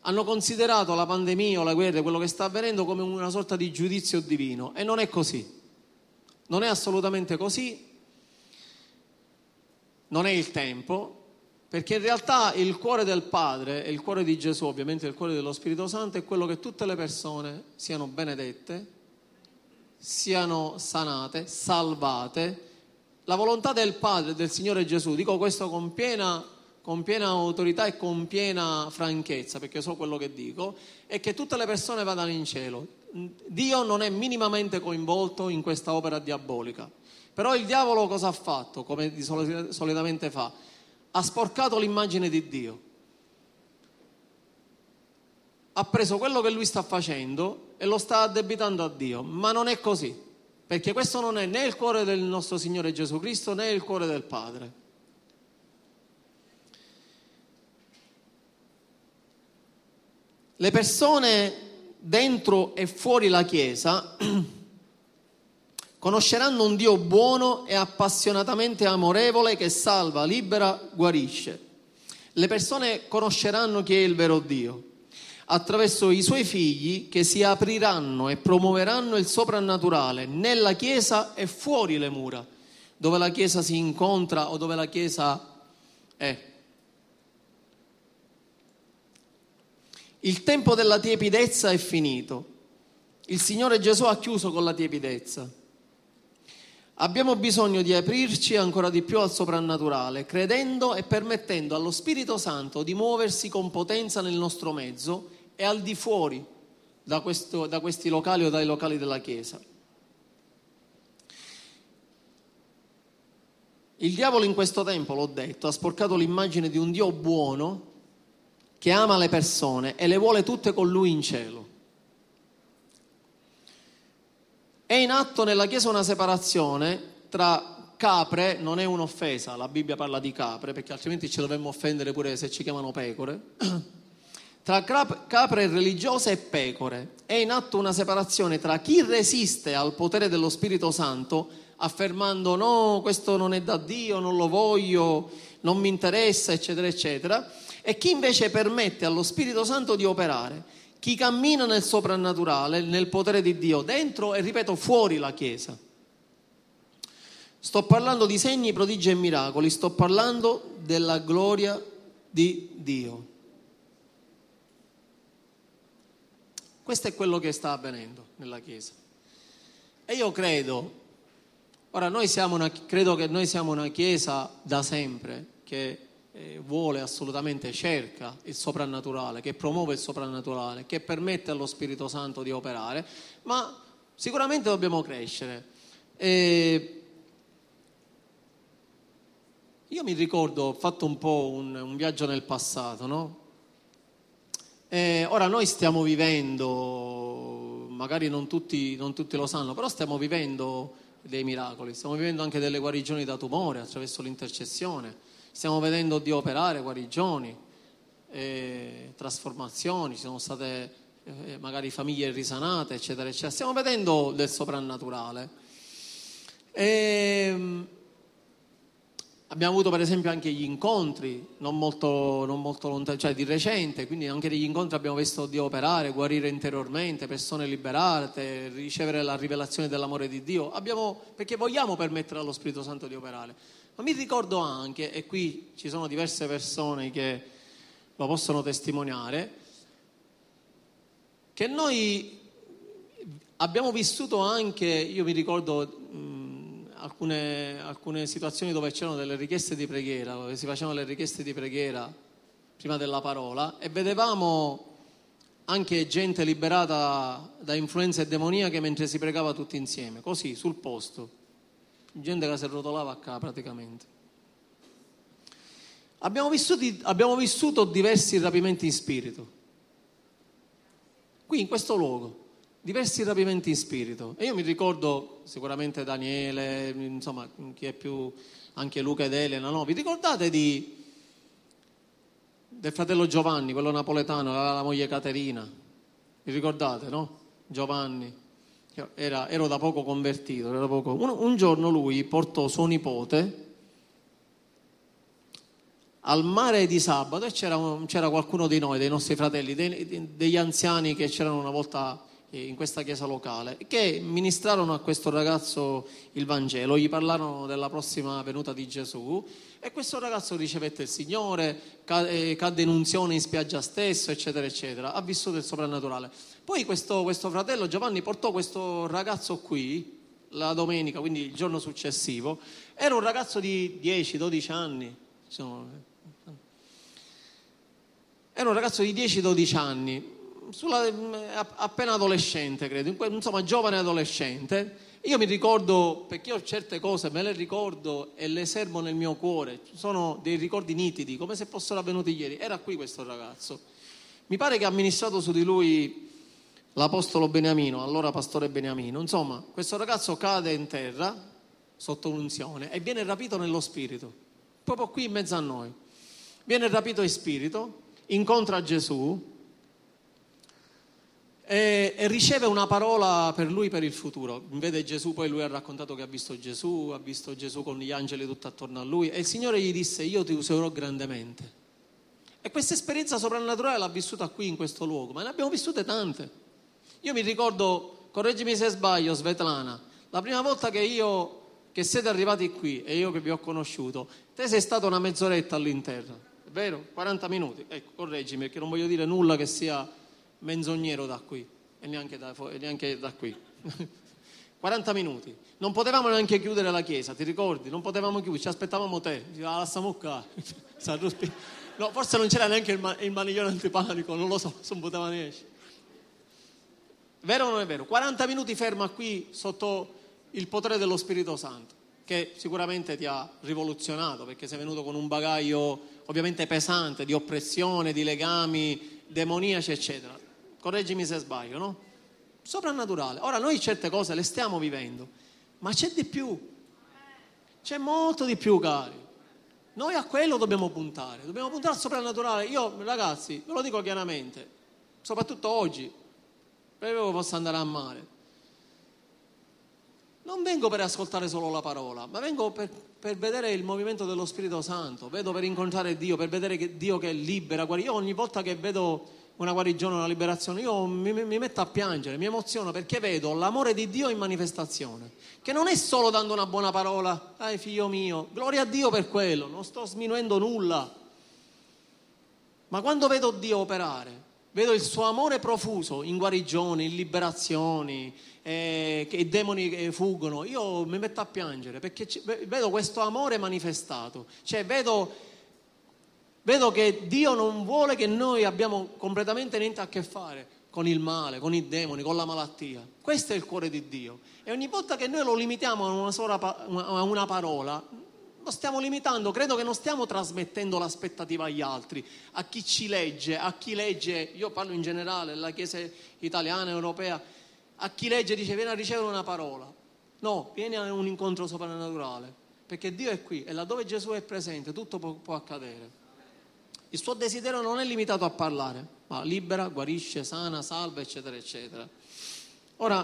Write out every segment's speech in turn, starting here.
hanno considerato la pandemia o la guerra, quello che sta avvenendo, come una sorta di giudizio divino, e non è così. Non è assolutamente così, non è il tempo, perché in realtà il cuore del Padre e il cuore di Gesù, ovviamente il cuore dello Spirito Santo, è quello che tutte le persone siano benedette, siano sanate, salvate. La volontà del Padre, del Signore Gesù, dico questo con piena autorità e con piena franchezza, perché so quello che dico, è che tutte le persone vadano in cielo. Dio non è minimamente coinvolto in questa opera diabolica. Però il diavolo cosa ha fatto, come solitamente fa? Ha sporcato l'immagine di Dio. Ha preso quello che lui sta facendo e lo sta addebitando a Dio, ma non è così, perché questo non è né il cuore del nostro Signore Gesù Cristo né il cuore del Padre. Le persone dentro e fuori la Chiesa conosceranno un Dio buono e appassionatamente amorevole che salva, libera, guarisce. Le persone conosceranno chi è il vero Dio attraverso i suoi figli che si apriranno e promuoveranno il soprannaturale nella Chiesa e fuori le mura, dove la Chiesa si incontra o dove la Chiesa è. Il tempo della tiepidezza è finito. Il Signore Gesù ha chiuso con la tiepidezza. Abbiamo bisogno di aprirci ancora di più al soprannaturale, credendo e permettendo allo Spirito Santo di muoversi con potenza nel nostro mezzo e al di fuori da questi locali o dai locali della Chiesa. Il diavolo in questo tempo, l'ho detto, ha sporcato l'immagine di un Dio buono che ama le persone e le vuole tutte con lui in cielo. È in atto nella Chiesa una separazione tra capre, non è un'offesa, la Bibbia parla di capre, perché altrimenti ci dovremmo offendere pure se ci chiamano pecore, tra capre religiose e pecore. È in atto una separazione tra chi resiste al potere dello Spirito Santo, affermando no, questo non è da Dio, non lo voglio, non mi interessa, eccetera, eccetera, e chi invece permette allo Spirito Santo di operare, chi cammina nel soprannaturale, nel potere di Dio, dentro e, ripeto, fuori la Chiesa. Sto parlando di segni, prodigi e miracoli, sto parlando della gloria di Dio. Questo è quello che sta avvenendo nella Chiesa. E io credo, credo che noi siamo una Chiesa da sempre che vuole assolutamente, cerca il soprannaturale, che promuove il soprannaturale, che permette allo Spirito Santo di operare, ma sicuramente dobbiamo crescere. Io mi ricordo, ho fatto un po' un viaggio nel passato, no? Ora noi stiamo vivendo, magari non tutti lo sanno, però stiamo vivendo dei miracoli, stiamo vivendo anche delle guarigioni da tumore attraverso l'intercessione. Stiamo vedendo Dio operare guarigioni, trasformazioni, ci sono state magari famiglie risanate, eccetera, eccetera. Stiamo vedendo del soprannaturale. Abbiamo avuto per esempio anche gli incontri, non molto lontani, cioè di recente, quindi anche negli incontri abbiamo visto Dio operare, guarire interiormente, persone liberate, ricevere la rivelazione dell'amore di Dio. Perché vogliamo permettere allo Spirito Santo di operare. Ma mi ricordo anche, e qui ci sono diverse persone che lo possono testimoniare, che noi abbiamo vissuto anche, io mi ricordo alcune situazioni dove c'erano delle richieste di preghiera, dove si facevano le richieste di preghiera prima della parola, e vedevamo anche gente liberata da influenze demoniache mentre si pregava tutti insieme, così, sul posto. Gente che si arrotolava a casa praticamente. Abbiamo vissuto diversi rapimenti in spirito. Qui in questo luogo, diversi rapimenti in spirito. E io mi ricordo sicuramente Daniele, insomma, chi è più, anche Luca ed Elena, no? Vi ricordate del fratello Giovanni, quello napoletano, aveva la moglie Caterina? Vi ricordate, no? Giovanni. Ero da poco convertito, un giorno lui portò suo nipote al mare di sabato e c'era qualcuno di noi, dei nostri fratelli, degli anziani che c'erano una volta in questa chiesa locale, che ministrarono a questo ragazzo il Vangelo, gli parlarono della prossima venuta di Gesù e questo ragazzo ricevette il Signore, cadde in unzione in spiaggia stesso, eccetera, eccetera, ha vissuto il soprannaturale. Poi questo fratello Giovanni portò questo ragazzo qui la domenica, quindi il giorno successivo, era un ragazzo di 10-12 anni, era un ragazzo di 10-12 anni, appena adolescente credo, insomma giovane adolescente. Io mi ricordo, perché io certe cose me le ricordo e le serbo nel mio cuore, sono dei ricordi nitidi, come se fossero avvenuti ieri. Era qui questo ragazzo, mi pare che ha amministrato su di lui l'apostolo Beniamino, allora pastore Beniamino. Insomma, questo ragazzo cade in terra sotto unzione e viene rapito nello spirito, proprio qui in mezzo a noi. Viene rapito in spirito, incontra Gesù e riceve una parola per lui per il futuro. Vede Gesù, poi lui ha raccontato che ha visto Gesù con gli angeli tutto attorno a lui e il Signore gli disse: io ti userò grandemente. E questa esperienza soprannaturale l'ha vissuta qui in questo luogo, ma ne abbiamo vissute tante. Io mi ricordo, correggimi se sbaglio Svetlana, la prima volta che siete arrivati qui e io che vi ho conosciuto, te sei stata una mezz'oretta all'interno, è vero? 40 minuti, ecco, correggimi perché non voglio dire nulla che sia menzognero da qui e neanche da qui. 40 minuti, non potevamo neanche chiudere la chiesa, ti ricordi? Non potevamo chiudere, ci aspettavamo te, lasciamo qua. No, forse non c'era neanche il maniglione antipanico, non lo so, non poteva ne esce. Vero o non è vero? 40 minuti ferma qui sotto il potere dello Spirito Santo, che sicuramente ti ha rivoluzionato perché sei venuto con un bagaglio ovviamente pesante di oppressione, di legami demoniaci, eccetera. Correggimi se sbaglio, no? Soprannaturale. Ora noi certe cose le stiamo vivendo, ma c'è di più. C'è molto di più, cari. Noi a quello dobbiamo puntare al soprannaturale. Io, ragazzi, ve lo dico chiaramente, soprattutto oggi, perché posso andare a male. Non vengo per ascoltare solo la parola, ma vengo per vedere il movimento dello Spirito Santo, vedo per incontrare Dio, per vedere che Dio che libera. Io ogni volta che vedo una guarigione, una liberazione, io mi metto a piangere, mi emoziono perché vedo l'amore di Dio in manifestazione, che non è solo dando una buona parola, figlio mio, gloria a Dio per quello, non sto sminuendo nulla, ma quando vedo Dio operare, vedo il suo amore profuso in guarigioni, in liberazioni, che i demoni fuggono, io mi metto a piangere perché vedo questo amore manifestato, cioè vedo che Dio non vuole che noi abbiamo completamente niente a che fare con il male, con i demoni, con la malattia. Questo è il cuore di Dio. E ogni volta che noi lo limitiamo a una parola, lo stiamo limitando. Credo che non stiamo trasmettendo l'aspettativa agli altri, a chi ci legge, a chi legge, io parlo in generale, la Chiesa italiana, europea, a chi legge dice vieni a ricevere una parola. No, vieni a un incontro soprannaturale, perché Dio è qui e laddove Gesù è presente tutto può accadere. Il suo desiderio non è limitato a parlare, ma libera, guarisce, sana, salva, eccetera, eccetera. Ora,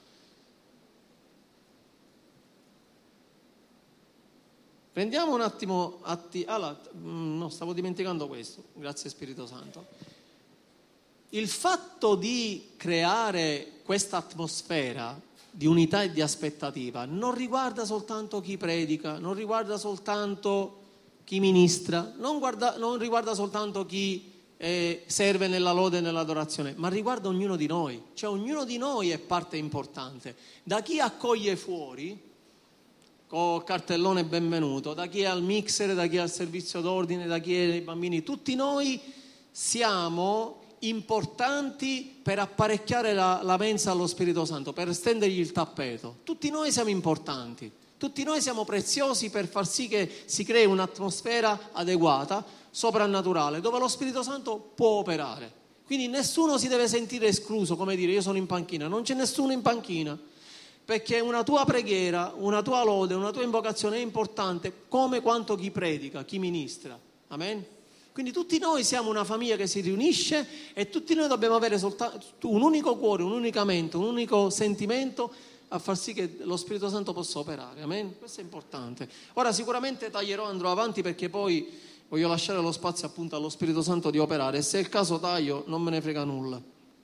prendiamo un attimo, no, stavo dimenticando questo, grazie Spirito Santo. Il fatto di creare questa atmosfera di unità e di aspettativa non riguarda soltanto chi predica, non riguarda soltanto chi ministra, non riguarda soltanto chi serve nella lode e nell'adorazione, ma riguarda ognuno di noi, cioè ognuno di noi è parte importante, da chi accoglie fuori con cartellone benvenuto, da chi è al mixer, da chi è al servizio d'ordine, da chi è ai bambini, tutti noi siamo importanti per apparecchiare la mensa allo Spirito Santo, per stendergli il tappeto, tutti noi siamo importanti. Tutti noi siamo preziosi per far sì che si crei un'atmosfera adeguata, soprannaturale, dove lo Spirito Santo può operare. Quindi nessuno si deve sentire escluso, come dire io sono in panchina. Non c'è nessuno in panchina, perché una tua preghiera, una tua lode, una tua invocazione è importante come quanto chi predica, chi ministra. Amen? Quindi tutti noi siamo una famiglia che si riunisce e tutti noi dobbiamo avere soltanto un unico cuore, un'unica mente, un unico sentimento a far sì che lo Spirito Santo possa operare. Amen? Questo è importante. Ora sicuramente andrò avanti perché poi Voglio lasciare lo spazio appunto allo Spirito Santo di operare, e se è il caso taglio, non me ne frega nulla.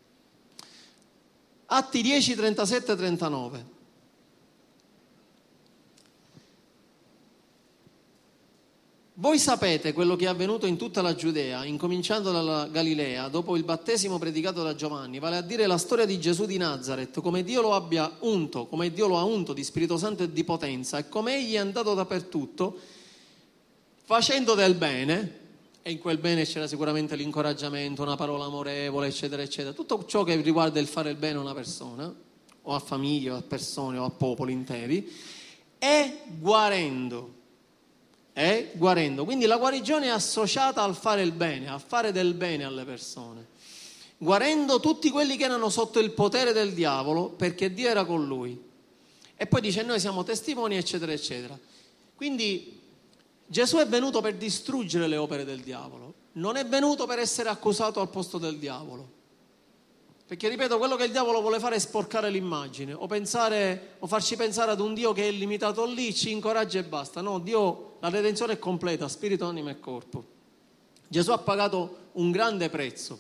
Atti 10, 37 e 39. Voi sapete quello che è avvenuto in tutta la Giudea, incominciando dalla Galilea, dopo il battesimo predicato da Giovanni, vale a dire la storia di Gesù di Nazaret, come Dio lo abbia unto, come Dio lo ha unto di Spirito Santo e di potenza, e come egli è andato dappertutto, facendo del bene, e in quel bene c'era sicuramente l'incoraggiamento, una parola amorevole, eccetera, eccetera, tutto ciò che riguarda il fare il bene a una persona, o a famiglie, o a persone, o a popoli interi, e guarendo. Quindi la guarigione è associata al fare il bene, a fare del bene alle persone, guarendo tutti quelli che erano sotto il potere del diavolo, perché Dio era con lui. E poi dice: noi siamo testimoni, eccetera, eccetera. Quindi Gesù è venuto per distruggere le opere del diavolo, non è venuto per essere accusato al posto del diavolo. Perché, ripeto, quello che il diavolo vuole fare è sporcare l'immagine, o farci pensare ad un Dio che è limitato lì, ci incoraggia e basta. No, Dio, la redenzione è completa, spirito, anima e corpo. Gesù ha pagato un grande prezzo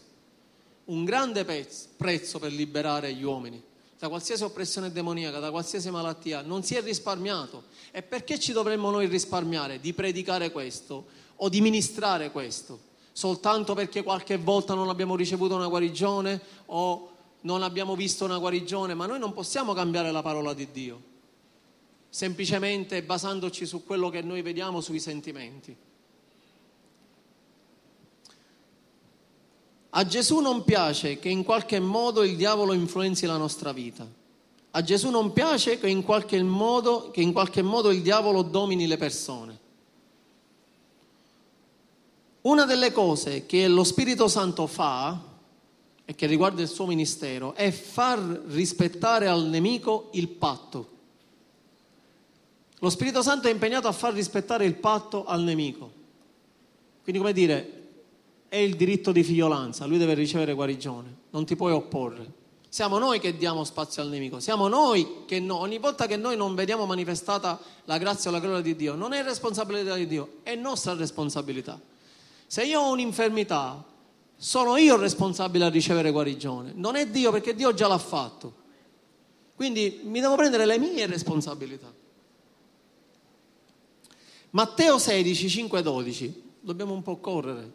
per liberare gli uomini da qualsiasi oppressione demoniaca, da qualsiasi malattia. Non si è risparmiato. E perché ci dovremmo noi risparmiare di predicare questo o di ministrare questo? Soltanto perché qualche volta non abbiamo ricevuto una guarigione o non abbiamo visto una guarigione? Ma noi non possiamo cambiare la parola di Dio semplicemente basandoci su quello che noi vediamo, sui sentimenti. A Gesù non piace che in qualche modo il diavolo influenzi la nostra vita. A Gesù non piace che in qualche modo il diavolo domini le persone. Una delle cose che lo Spirito Santo fa, e che riguarda il suo ministero, è far rispettare al nemico il patto. Lo Spirito Santo è impegnato a far rispettare il patto al nemico. Quindi, come dire, è il diritto di figliolanza, lui deve ricevere guarigione, non ti puoi opporre. Siamo noi che diamo spazio al nemico, siamo noi che ogni volta che noi non vediamo manifestata la grazia o la gloria di Dio, non è responsabilità di Dio, è nostra responsabilità. Se io ho un'infermità, sono io responsabile a ricevere guarigione, non è Dio, perché Dio già l'ha fatto. Quindi mi devo prendere le mie responsabilità. Matteo 16, 5, 12, dobbiamo un po' correre.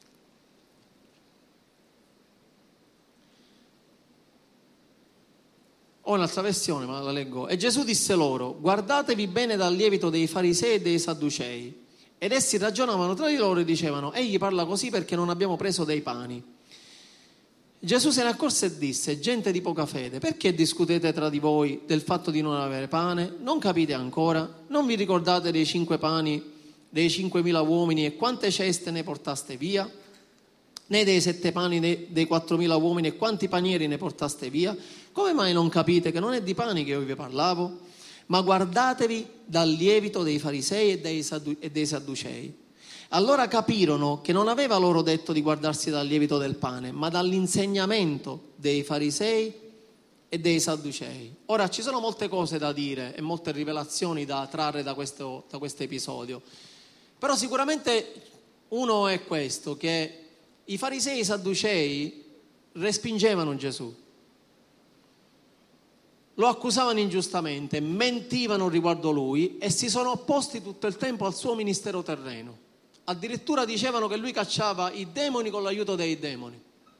Ho un'altra versione, ma la leggo. E Gesù disse loro: guardatevi bene dal lievito dei farisei e dei sadducei. Ed essi ragionavano tra di loro e dicevano: egli parla così perché non abbiamo preso dei pani. Gesù se ne accorse e disse: gente di poca fede, perché discutete tra di voi del fatto di non avere pane? Non capite ancora? Non vi ricordate dei 5 pani dei 5.000 uomini e quante ceste ne portaste via? Né dei 7 pani dei 4.000 uomini e quanti panieri ne portaste via? Come mai non capite che non è di pani che io vi parlavo? Ma guardatevi dal lievito dei farisei e dei sadducei. Allora capirono che non aveva loro detto di guardarsi dal lievito del pane, ma dall'insegnamento dei farisei e dei sadducei. Ora, ci sono molte cose da dire e molte rivelazioni da trarre da questo episodio, però sicuramente uno è questo, che i farisei e i sadducei respingevano Gesù, lo accusavano ingiustamente, mentivano riguardo lui e si sono opposti tutto il tempo al suo ministero terreno. Addirittura dicevano che lui cacciava i demoni con l'aiuto dei demoni.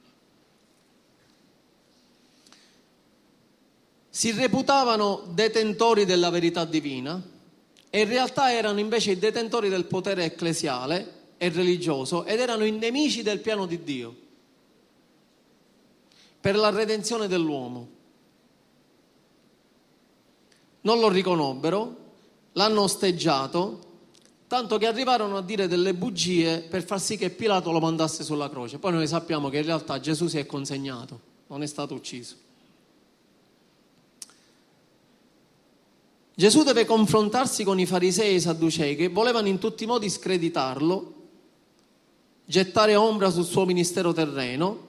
Si reputavano detentori della verità divina e in realtà erano invece i detentori del potere ecclesiale e religioso ed erano i nemici del piano di Dio per la redenzione dell'uomo. Non lo riconobbero, l'hanno osteggiato, tanto che arrivarono a dire delle bugie per far sì che Pilato lo mandasse sulla croce. Poi noi sappiamo che in realtà Gesù si è consegnato, non è stato ucciso. Gesù deve confrontarsi con i farisei e i sadducei che volevano in tutti i modi screditarlo, gettare ombra sul suo ministero terreno.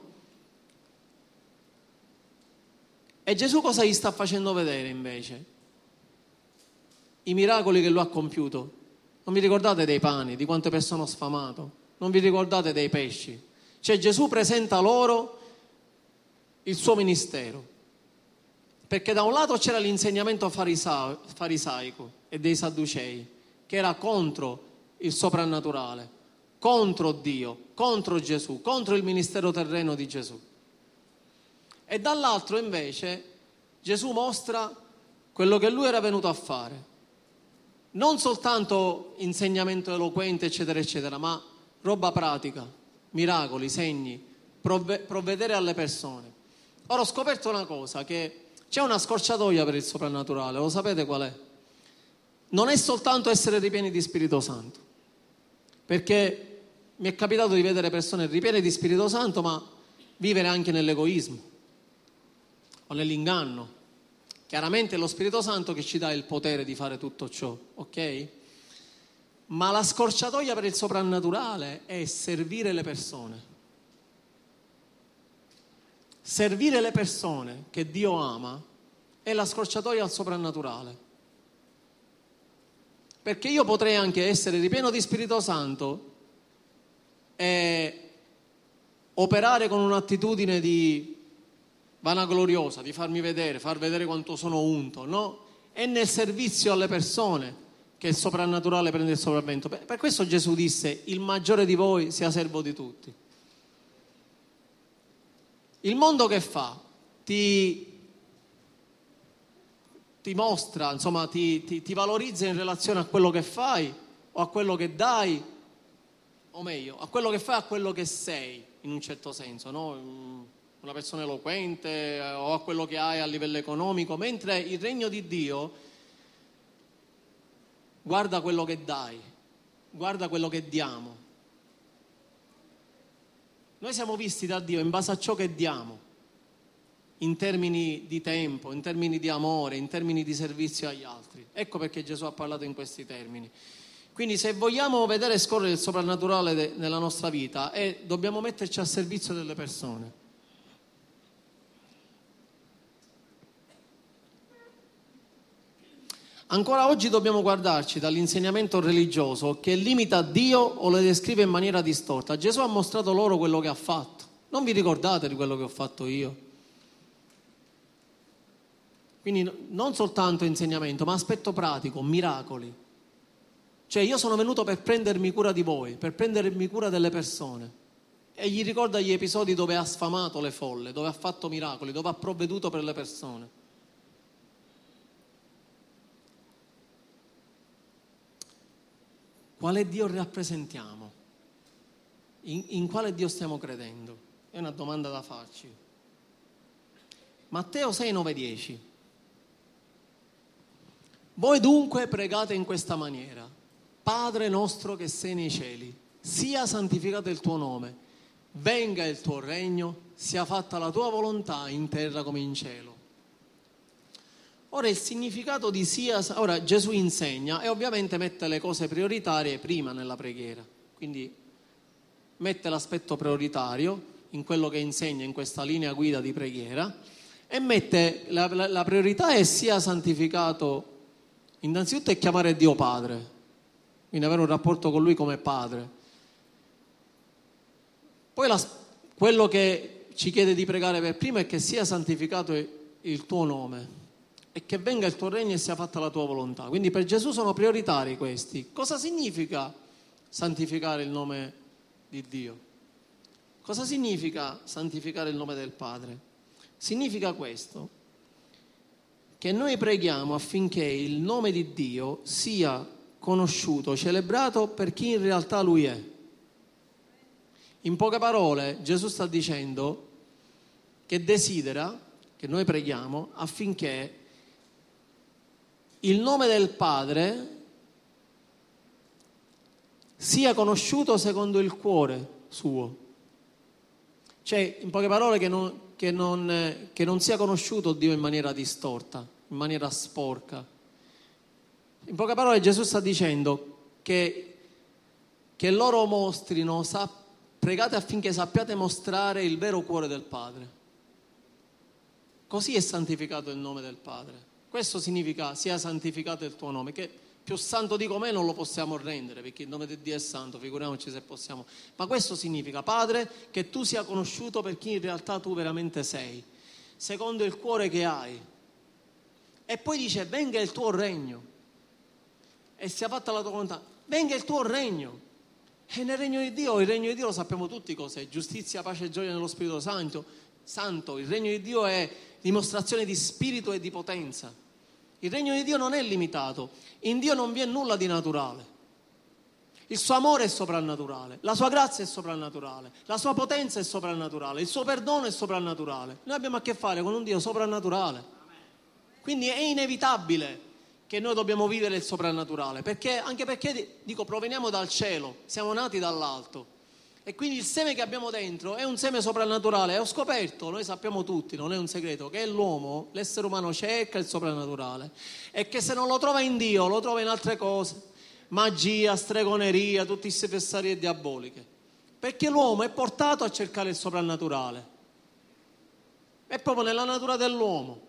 E Gesù cosa gli sta facendo vedere invece? I miracoli che lui ha compiuto Non vi ricordate dei pani, di quante persone ho sfamato? Non vi ricordate dei pesci? Cioè Gesù presenta loro il suo ministero. Perché da un lato c'era l'insegnamento farisaico e dei sadducei, che era contro il soprannaturale, contro Dio, contro Gesù, contro il ministero terreno di Gesù. E dall'altro invece Gesù mostra quello che lui era venuto a fare. Non soltanto insegnamento eloquente, eccetera, eccetera, ma roba pratica, miracoli, segni, provvedere alle persone. Ora ho scoperto una cosa, che c'è una scorciatoia per il soprannaturale, lo sapete qual è? Non è soltanto essere ripieni di Spirito Santo, perché mi è capitato di vedere persone ripiene di Spirito Santo, ma vivere anche nell'egoismo o nell'inganno. Chiaramente è lo Spirito Santo che ci dà il potere di fare tutto ciò, ok? Ma la scorciatoia per il soprannaturale è servire le persone. Servire le persone che Dio ama è la scorciatoia al soprannaturale. Perché io potrei anche essere ripieno di Spirito Santo e operare con un'attitudine di vanagloriosa, di farmi vedere, far vedere quanto sono unto, no? È nel servizio alle persone che il soprannaturale prende il sopravvento. Per questo Gesù disse: il maggiore di voi sia servo di tutti. Il mondo che fa? Ti mostra, insomma, ti valorizza in relazione a quello che fai o a quello che dai, o meglio, a quello che fai, a quello che sei, in un certo senso, no? Una persona eloquente o a quello che hai a livello economico, mentre il regno di Dio guarda quello che dai, guarda quello che diamo. Noi siamo visti da Dio in base a ciò che diamo, in termini di tempo, in termini di amore, in termini di servizio agli altri. Ecco perché Gesù ha parlato in questi termini. Quindi se vogliamo vedere scorrere il soprannaturale nella nostra vita, dobbiamo metterci a servizio delle persone. Ancora oggi dobbiamo guardarci dall'insegnamento religioso che limita Dio o lo descrive in maniera distorta. Gesù ha mostrato loro quello che ha fatto. Non vi ricordate di quello che ho fatto io? Quindi non soltanto insegnamento, ma aspetto pratico, miracoli. Cioè io sono venuto per prendermi cura di voi, per prendermi cura delle persone. E gli ricorda gli episodi dove ha sfamato le folle, dove ha fatto miracoli, dove ha provveduto per le persone. Quale Dio rappresentiamo? In quale Dio stiamo credendo? È una domanda da farci. Matteo 6, 9, 10. Voi dunque pregate in questa maniera: Padre nostro che sei nei cieli, sia santificato il tuo nome, venga il tuo regno, sia fatta la tua volontà in terra come in cielo. Ora il significato di ora Gesù insegna e ovviamente mette le cose prioritarie prima nella preghiera, quindi mette l'aspetto prioritario in quello che insegna in questa linea guida di preghiera e mette la priorità è sia santificato, innanzitutto è chiamare Dio Padre, quindi avere un rapporto con Lui come Padre. Poi quello che ci chiede di pregare per primo è che sia santificato il tuo nome e che venga il tuo regno e sia fatta la tua volontà. Quindi per Gesù sono prioritari questi. Cosa significa santificare il nome di Dio? Cosa significa santificare il nome del Padre? Significa questo, che noi preghiamo affinché il nome di Dio sia conosciuto, celebrato per chi in realtà Lui è. In poche parole Gesù sta dicendo che desidera che noi preghiamo affinché il nome del Padre sia conosciuto secondo il cuore suo. Cioè, in poche parole, che non sia conosciuto Dio in maniera distorta, in maniera sporca. In poche parole Gesù sta dicendo che loro mostrino, pregate affinché sappiate mostrare il vero cuore del Padre. Così è santificato il nome del Padre. Questo significa sia santificato il tuo nome, che Più santo di com'è non lo possiamo rendere, perché il nome di Dio è santo, figuriamoci se possiamo. Ma questo significa, Padre, che tu sia conosciuto per chi in realtà tu veramente sei, secondo il cuore che hai. E poi dice, venga il tuo regno e sia fatta la tua volontà. Venga il tuo regno. E nel regno di Dio, il regno di Dio lo sappiamo tutti cos'è: giustizia, pace e gioia nello Spirito Santo. Il regno di Dio è dimostrazione di spirito e di potenza. Il regno di Dio non è limitato. In Dio non vi è nulla di naturale. Il suo amore è soprannaturale, la sua grazia è soprannaturale, la sua potenza è soprannaturale, il suo perdono è soprannaturale. Noi abbiamo a che fare con un Dio soprannaturale. Quindi è inevitabile che noi dobbiamo vivere il soprannaturale, anche perché, dico, proveniamo dal cielo, siamo nati dall'alto. E quindi il seme che abbiamo dentro è un seme soprannaturale. E ho scoperto, noi sappiamo tutti, non è un segreto, che l'uomo, l'essere umano, cerca il soprannaturale e che se non lo trova in Dio lo trova in altre cose: magia, stregoneria, tutte queste fesserie diaboliche. Perché l'uomo è portato a cercare il soprannaturale, è proprio nella natura dell'uomo.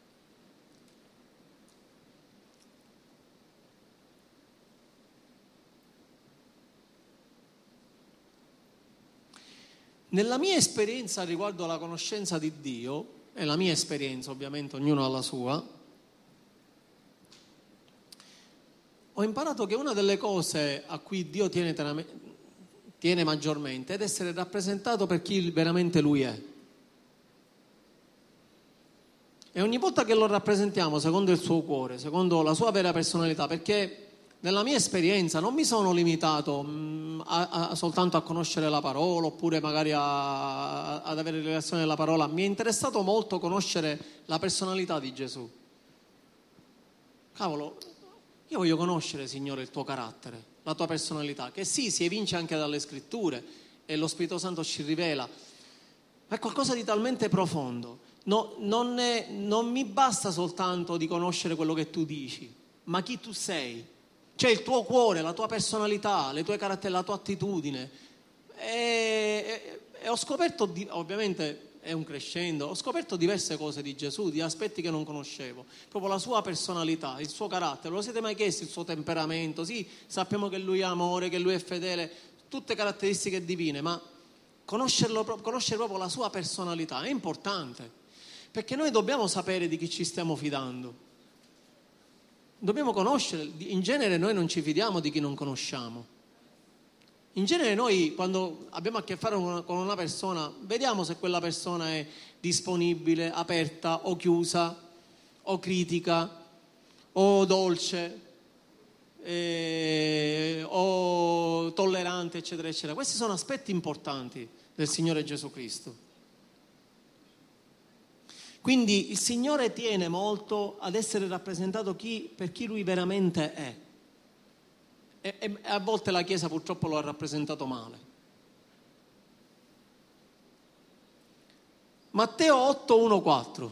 Nella mia esperienza riguardo alla conoscenza di Dio, e la mia esperienza ovviamente ognuno ha la sua, ho imparato che una delle cose a cui Dio tiene maggiormente è essere rappresentato per chi veramente Lui è. E ogni volta che lo rappresentiamo secondo il suo cuore, secondo la sua vera personalità, perché nella mia esperienza non mi sono limitato soltanto a conoscere la parola, oppure magari ad avere relazione alla parola. Mi è interessato molto conoscere la personalità di Gesù. Cavolo, io voglio conoscere, Signore, il tuo carattere, la tua personalità, che sì, si evince anche dalle scritture e lo Spirito Santo ci rivela, ma è qualcosa di talmente profondo. Non mi basta soltanto di conoscere quello che tu dici, ma chi tu sei. Cioè il tuo cuore, la tua personalità, le tue caratteristiche, la tua attitudine. E ho scoperto, ovviamente è un crescendo, ho scoperto diverse cose di Gesù, di aspetti che non conoscevo. Proprio la sua personalità, il suo carattere. Lo siete mai chiesti il suo temperamento? Sì, sappiamo che lui è amore, che lui è fedele, tutte caratteristiche divine, ma conoscere proprio la sua personalità è importante. Perché noi dobbiamo sapere di chi ci stiamo fidando. Dobbiamo conoscere. In genere noi non ci fidiamo di chi non conosciamo. In genere noi, quando abbiamo a che fare con una persona, vediamo se quella persona è disponibile, aperta o chiusa, o critica, o dolce, o tollerante, eccetera, eccetera. Questi sono aspetti importanti del Signore Gesù Cristo. Quindi il Signore tiene molto ad essere rappresentato per chi Lui veramente è. E a volte la Chiesa purtroppo lo ha rappresentato male. Matteo 8, 1, 4.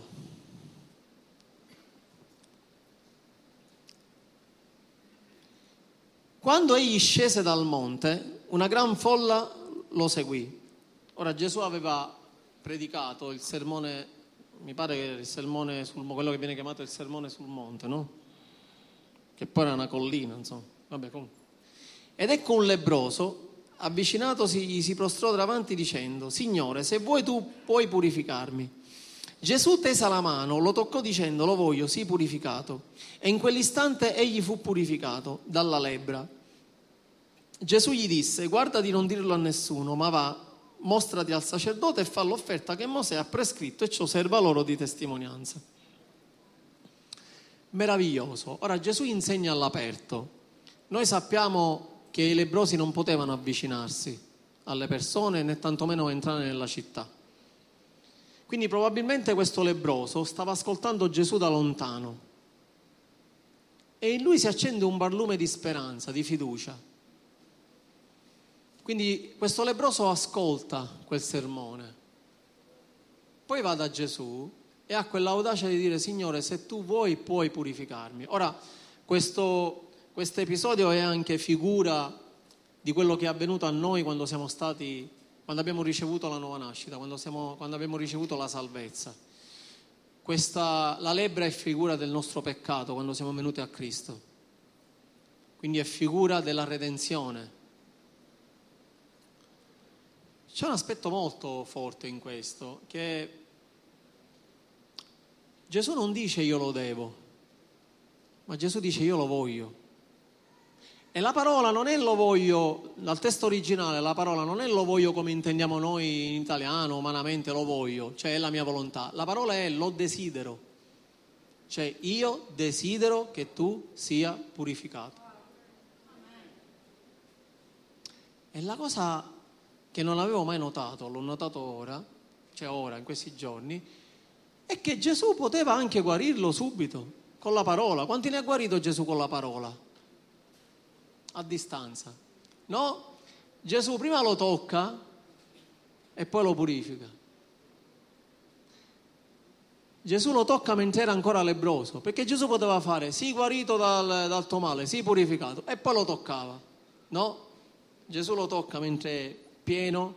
Quando egli scese dal monte, una gran folla lo seguì. Ora Gesù aveva predicato il sermone, mi pare che il sermone quello che viene chiamato il sermone sul monte, no? Che poi era una collina, insomma. Vabbè, comunque. Ed ecco un lebbroso, avvicinatosi, gli si prostrò davanti dicendo: Signore, se vuoi tu puoi purificarmi. Gesù, tesa la mano, lo toccò dicendo: lo voglio, sii purificato. E in quell'istante egli fu purificato dalla lebbra. Gesù gli disse: guarda di non dirlo a nessuno, ma va, mostrati al sacerdote e fa l'offerta che Mosè ha prescritto, e ciò serva loro di testimonianza. Meraviglioso. Ora Gesù insegna all'aperto. Noi sappiamo che i lebbrosi non potevano avvicinarsi alle persone né tantomeno entrare nella città. Quindi probabilmente questo lebbroso stava ascoltando Gesù da lontano e in lui si accende un barlume di speranza, di fiducia. Quindi questo lebbroso ascolta quel sermone, poi va da Gesù e ha quell'audacia di dire: Signore, se tu vuoi puoi purificarmi. Ora questo episodio è anche figura di quello che è avvenuto a noi quando abbiamo ricevuto la nuova nascita, quando abbiamo ricevuto la salvezza. La lebbra è figura del nostro peccato quando siamo venuti a Cristo. quindi è figura della redenzione. C'è un aspetto molto forte in questo, che Gesù non dice io lo devo, ma Gesù dice io lo voglio. E la parola non è lo voglio, dal testo originale la parola non è lo voglio come intendiamo noi in italiano, umanamente lo voglio, cioè è la mia volontà. La parola è lo desidero, cioè io desidero che tu sia purificato. E la cosa che non avevo mai notato, l'ho notato ora, cioè ora, in questi giorni, è che Gesù poteva anche guarirlo subito, con la parola. Quanti ne ha guarito Gesù con la parola? A distanza. No? Gesù prima lo tocca e poi lo purifica. Gesù lo tocca mentre era ancora lebbroso, perché Gesù poteva fare sì guarito dal tuo male, sì purificato, e poi lo toccava. No? Gesù lo tocca mentre è pieno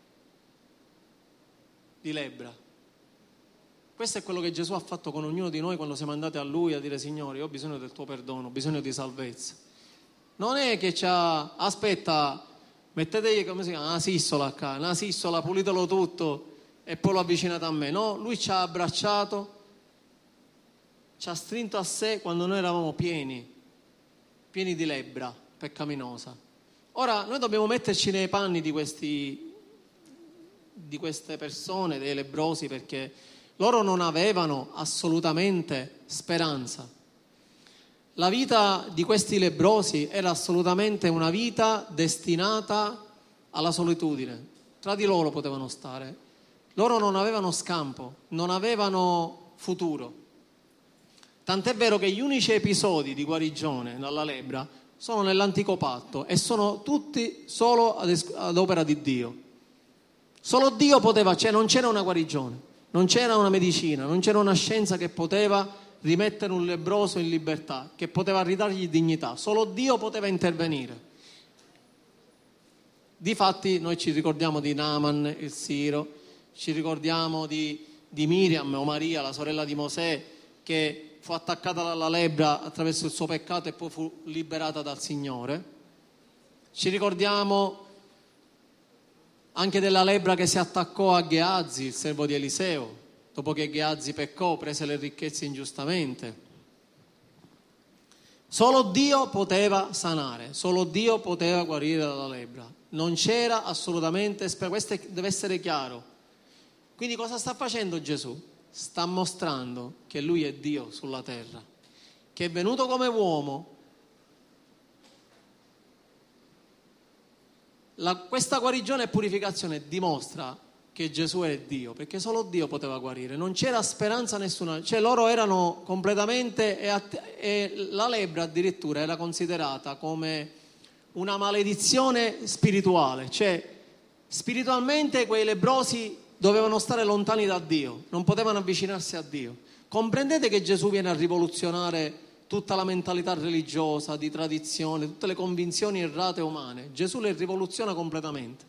di lebbra. Questo è quello che Gesù ha fatto con ognuno di noi quando siamo andati a Lui a dire Signore, io ho bisogno del tuo perdono, ho bisogno di salvezza. Non è che aspetta, mettetegli, come si chiama, una sistola acá, una sistola, pulitelo tutto e poi lo avvicinate a me. No, Lui ci ha abbracciato, ci ha strinto a sé quando noi eravamo pieni di lebbra peccaminosa. Ora, noi dobbiamo metterci nei panni di queste persone, dei lebbrosi, perché loro non avevano assolutamente speranza. La vita di questi lebbrosi era assolutamente una vita destinata alla solitudine. Tra di loro potevano stare. Loro non avevano scampo, non avevano futuro. Tant'è vero che gli unici episodi di guarigione dalla lebbra sono nell'antico patto e sono tutti solo ad opera di Dio. Solo Dio poteva, cioè non c'era una guarigione, non c'era una medicina, non c'era una scienza che poteva rimettere un lebbroso in libertà, che poteva ridargli dignità. Solo Dio poteva intervenire. Difatti noi ci ricordiamo di Naaman, il Siro, ci ricordiamo di Miriam o Maria, la sorella di Mosè, che fu attaccata dalla lebbra attraverso il suo peccato e poi fu liberata dal Signore. Ci ricordiamo anche della lebbra che si attaccò a Geazi, il servo di Eliseo, dopo che Geazi peccò, prese le ricchezze ingiustamente. Solo Dio poteva sanare, solo Dio poteva guarire dalla lebbra. Non c'era assolutamente, questo deve essere chiaro. Quindi cosa sta facendo Gesù? Sta mostrando che Lui è Dio sulla terra, che è venuto come uomo. Questa guarigione e purificazione dimostra che Gesù è Dio, perché solo Dio poteva guarire, non c'era speranza nessuna, cioè loro erano completamente, e la lebbra addirittura era considerata come una maledizione spirituale, cioè spiritualmente quei lebbrosi dovevano stare lontani da Dio, non potevano avvicinarsi a Dio. Comprendete che Gesù viene a rivoluzionare tutta la mentalità religiosa, di tradizione, tutte le convinzioni errate umane. Gesù le rivoluziona completamente.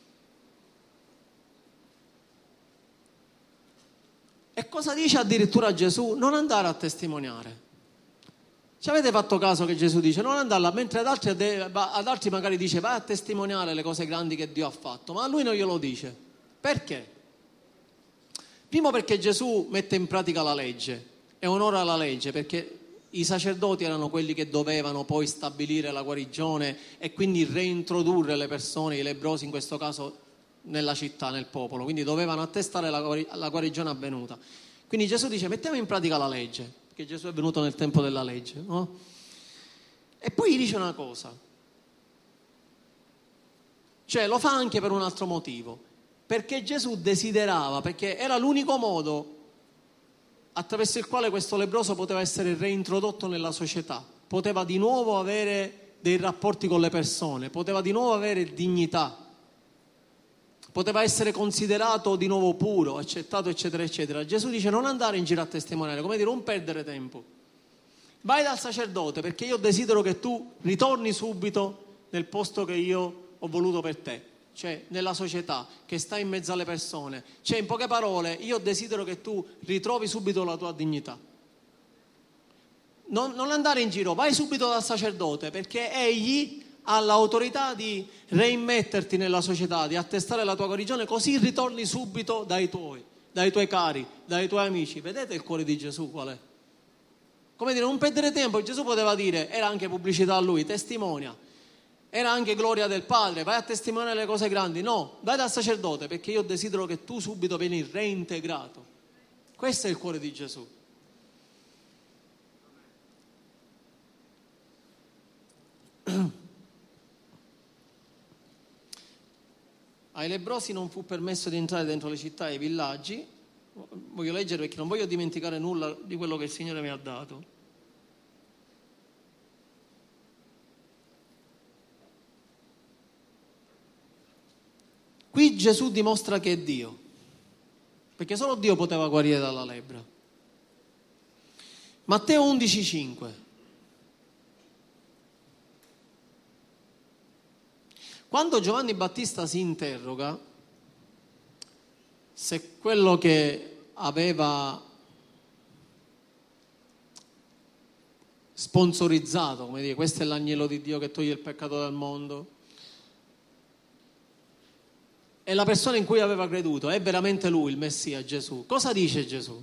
E cosa dice addirittura Gesù? Non andare a testimoniare. Ci avete fatto caso che Gesù dice non andare, mentre ad altri magari dice vai a testimoniare le cose grandi che Dio ha fatto, ma a lui non glielo dice. Perché? Primo perché Gesù mette in pratica la legge e onora la legge, perché i sacerdoti erano quelli che dovevano poi stabilire la guarigione e quindi reintrodurre le persone, i lebbrosi in questo caso, nella città, nel popolo, quindi dovevano attestare la guarigione avvenuta. Quindi Gesù dice mettiamo in pratica la legge, perché Gesù è venuto nel tempo della legge, no? E poi gli dice una cosa, cioè lo fa anche per un altro motivo, perché Gesù desiderava, perché era l'unico modo attraverso il quale questo lebbroso poteva essere reintrodotto nella società, poteva di nuovo avere dei rapporti con le persone, poteva di nuovo avere dignità, poteva essere considerato di nuovo puro, accettato, eccetera, eccetera. Gesù dice non andare in giro a testimoniare, come dire non perdere tempo. Vai dal sacerdote perché io desidero che tu ritorni subito nel posto che io ho voluto per te, cioè nella società, che sta in mezzo alle persone. Cioè in poche parole, io desidero che tu ritrovi subito la tua dignità. non andare in giro, vai subito dal sacerdote, perché egli ha l'autorità di reimmetterti nella società, di attestare la tua guarigione, così ritorni subito dai tuoi cari, dai tuoi amici. Vedete il cuore di Gesù qual è? Come dire, non perdere tempo. Gesù poteva dire, era anche pubblicità a lui, testimonia, era anche gloria del Padre, vai a testimoniare le cose grandi. No, vai dal sacerdote, perché io desidero che tu subito vieni reintegrato. Questo è il cuore di Gesù. Ai lebbrosi non fu permesso di entrare dentro le città e i villaggi. Voglio leggere perché non voglio dimenticare nulla di quello che il Signore mi ha dato. Qui Gesù dimostra che è Dio, perché solo Dio poteva guarire dalla lebbra. Matteo 11,5. Quando Giovanni Battista si interroga se quello che aveva sponsorizzato, come dire, questo è l'agnello di Dio che toglie il peccato dal mondo, e la persona in cui aveva creduto è veramente lui, il Messia, Gesù. Cosa dice Gesù?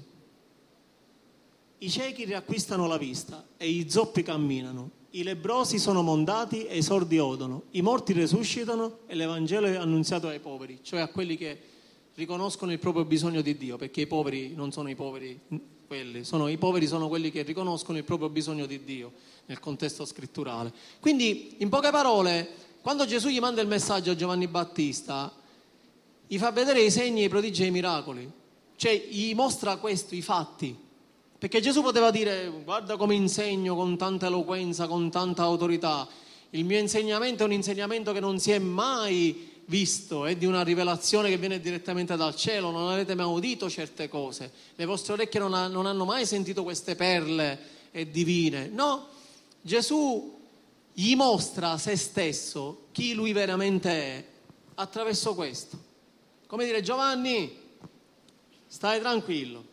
I ciechi riacquistano la vista e i zoppi camminano. I lebbrosi sono mondati e i sordi odono, i morti resuscitano e l'Evangelo è annunziato ai poveri, cioè a quelli che riconoscono il proprio bisogno di Dio, perché i poveri non sono i poveri quelli, i poveri sono quelli che riconoscono il proprio bisogno di Dio nel contesto scritturale. Quindi, in poche parole, quando Gesù gli manda il messaggio a Giovanni Battista, gli fa vedere i segni, i prodigi e i miracoli, cioè gli mostra questo, i fatti. Perché Gesù poteva dire, guarda come insegno con tanta eloquenza, con tanta autorità, il mio insegnamento è un insegnamento che non si è mai visto, è di una rivelazione che viene direttamente dal cielo, non avete mai udito certe cose, le vostre orecchie non hanno mai sentito queste perle divine. No, Gesù gli mostra se stesso, chi lui veramente è, attraverso questo. Come dire, Giovanni, stai tranquillo,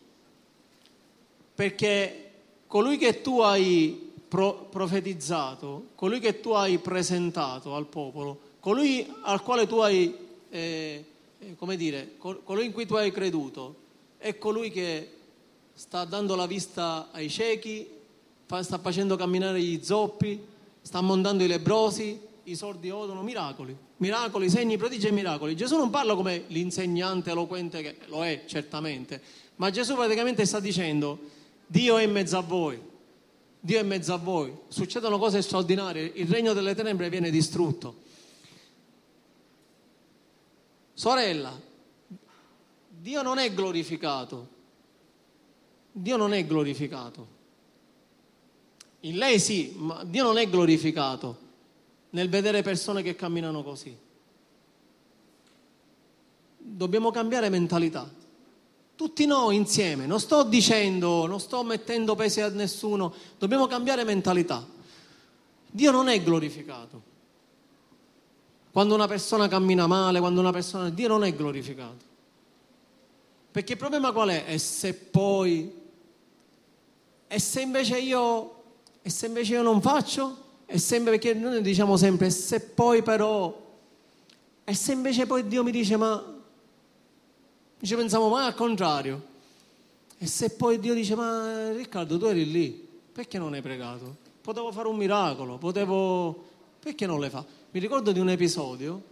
perché colui che tu hai profetizzato, colui che tu hai presentato al popolo, colui al quale tu hai, colui in cui tu hai creduto, è colui che sta dando la vista ai ciechi, sta facendo camminare gli zoppi, sta mondando i lebbrosi, i sordi odono, miracoli, segni, prodigi e miracoli. Gesù non parla come l'insegnante eloquente che lo è, certamente, ma Gesù praticamente sta dicendo: Dio è in mezzo a voi, Dio è in mezzo a voi, succedono cose straordinarie, il regno delle tenebre viene distrutto. Sorella, Dio non è glorificato, Dio non è glorificato. In lei sì, ma Dio non è glorificato nel vedere persone che camminano così. Dobbiamo cambiare mentalità. Tutti noi insieme, non sto mettendo pesi a nessuno, dobbiamo cambiare mentalità. Dio non è glorificato. Quando una persona cammina male, Dio non è glorificato. Perché il problema qual è? E se invece io non faccio? Perché noi diciamo sempre, e se invece poi Dio mi dice, ma ci pensiamo mai al contrario. E se poi Dio dice, ma Riccardo, tu eri lì, perché non hai pregato? Potevo fare un miracolo, perché non le fa? Mi ricordo di un episodio.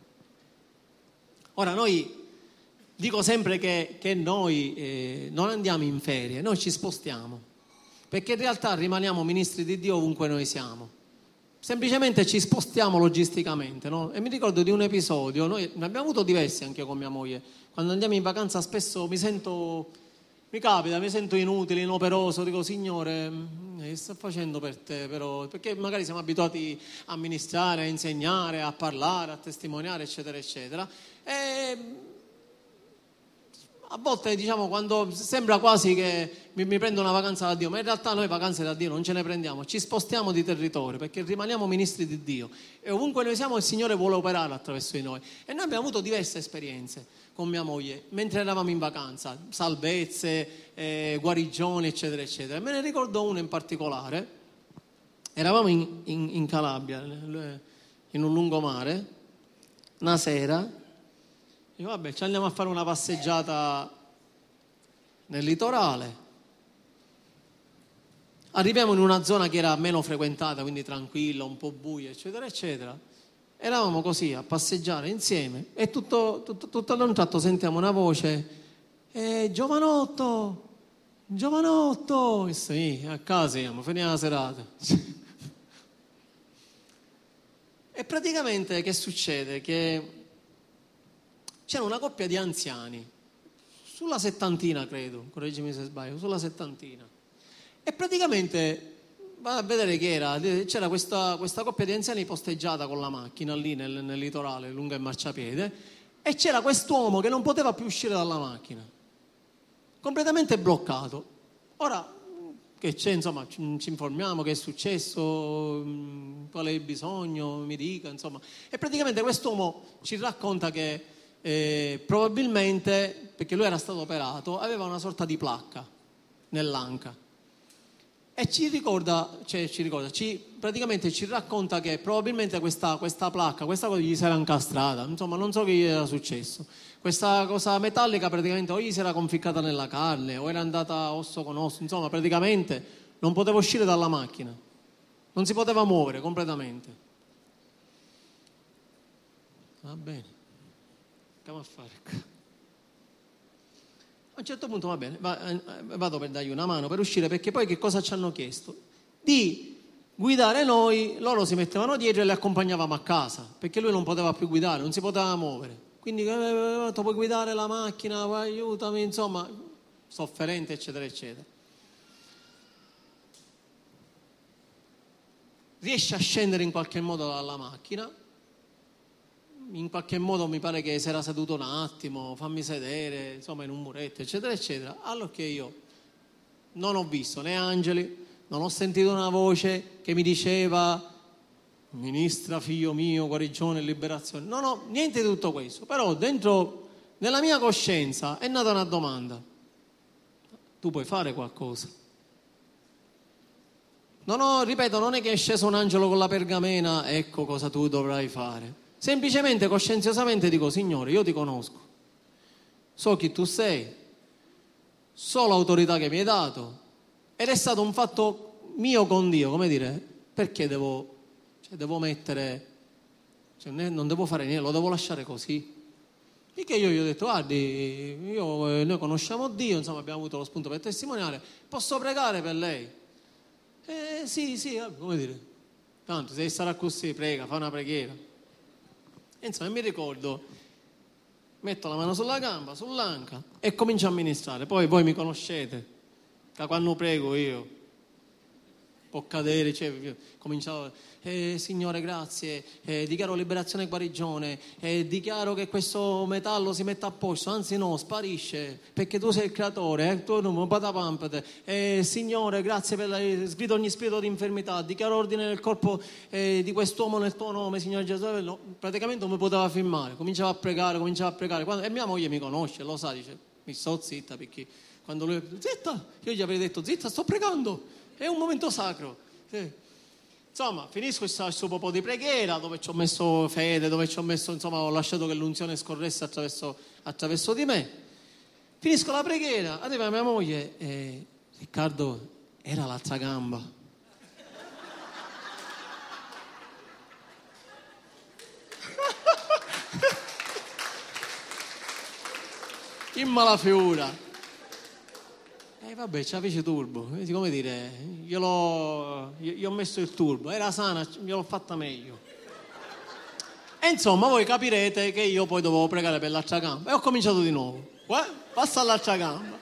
Ora noi, dico sempre che noi non andiamo in ferie, noi ci spostiamo, perché in realtà rimaniamo ministri di Dio ovunque noi siamo. Semplicemente ci spostiamo logisticamente, no? E mi ricordo di un episodio, noi ne abbiamo avuto diversi anche con mia moglie. Quando andiamo in vacanza spesso mi sento inutile, inoperoso, dico, Signore, che sto facendo per te però? Perché magari siamo abituati a ministrare, a insegnare, a parlare, a testimoniare, eccetera, eccetera. E a volte diciamo quando sembra quasi che mi prendo una vacanza da Dio, ma in realtà noi vacanze da Dio non ce ne prendiamo, ci spostiamo di territorio perché rimaniamo ministri di Dio e ovunque noi siamo il Signore vuole operare attraverso di noi. E noi abbiamo avuto diverse esperienze con mia moglie mentre eravamo in vacanza, salvezze, guarigioni eccetera eccetera. Me ne ricordo una in particolare, eravamo in Calabria in un lungomare, una sera. E vabbè, ci andiamo a fare una passeggiata nel litorale. Arriviamo in una zona che era meno frequentata, quindi tranquilla, un po' buia, eccetera, eccetera. Eravamo così a passeggiare insieme e tutto ad un tratto sentiamo una voce: giovanotto, giovanotto! E sì, a casa siamo, finiamo la serata. E praticamente che succede? Che c'era una coppia di anziani, sulla settantina credo, correggimi se sbaglio, sulla settantina. E praticamente, va a vedere che c'era questa coppia di anziani posteggiata con la macchina lì nel litorale, lungo il marciapiede, e c'era quest'uomo che non poteva più uscire dalla macchina, completamente bloccato. Ora, che c'è, insomma, ci informiamo che è successo, qual è il bisogno, mi dica, insomma. E praticamente quest'uomo ci racconta che probabilmente, perché lui era stato operato, aveva una sorta di placca nell'anca e praticamente ci racconta che probabilmente questa placca, questa cosa gli si era incastrata, insomma non so che gli era successo, questa cosa metallica praticamente o gli si era conficcata nella carne o era andata osso con osso, insomma praticamente non poteva uscire dalla macchina, non si poteva muovere completamente. Va bene, a fare. A un certo punto va bene, vado per dargli una mano per uscire, perché poi che cosa ci hanno chiesto? Di guidare noi, loro si mettevano dietro e le accompagnavamo a casa, perché lui non poteva più guidare, non si poteva muovere. Quindi puoi guidare la macchina, aiutami, insomma, sofferente eccetera eccetera. Riesce a scendere in qualche modo dalla macchina. In qualche modo mi pare che si era seduto un attimo, fammi sedere, insomma in un muretto, eccetera, eccetera. Allora che io non ho visto né angeli, non ho sentito una voce che mi diceva ministra figlio mio, guarigione e liberazione. Non ho niente di tutto questo, però dentro, nella mia coscienza è nata una domanda: tu puoi fare qualcosa? Ripeto, non è che è sceso un angelo con la pergamena, ecco cosa tu dovrai fare. Semplicemente, coscienziosamente dico: Signore, io ti conosco, so chi tu sei, so l'autorità che mi hai dato, ed è stato un fatto mio con Dio, come dire, perché devo mettere, non devo fare niente, lo devo lasciare così. E che io gli ho detto: guardi, noi conosciamo Dio, insomma abbiamo avuto lo spunto per testimoniare, posso pregare per lei? Sì, come dire, tanto se sarà così, prega, fa una preghiera. E insomma mi ricordo, metto la mano sulla gamba, sull'anca e comincio a ministrare. Poi voi mi conoscete, da quando prego io può cadere, cominciavo, Signore grazie, dichiaro liberazione e guarigione, dichiaro che questo metallo si metta a posto, anzi no, sparisce, perché tu sei il creatore, tu non patapampate, Signore grazie per sgrido ogni spirito di infermità, dichiaro ordine nel corpo di quest'uomo nel tuo nome, Signore Gesù. No, praticamente non mi poteva firmare, cominciavo a pregare, e mia moglie mi conosce, lo sa, dice: mi sto zitta, perché quando lui zitta, io gli avrei detto: zitta, sto pregando, è un momento sacro. Insomma, finisco questo po' di preghiera dove ci ho messo fede, dove ci ho messo, insomma, ho lasciato che l'unzione scorresse attraverso di me. Finisco la preghiera, arriva mia moglie e Riccardo, era l'altra gamba. In malafiura. Vabbè, c'è la fece turbo, come dire, io ho messo il turbo, era sana, gliel'ho fatta meglio. E insomma voi capirete che io poi dovevo pregare per l'altra gamba e ho cominciato di nuovo. Passa all'altra gamba.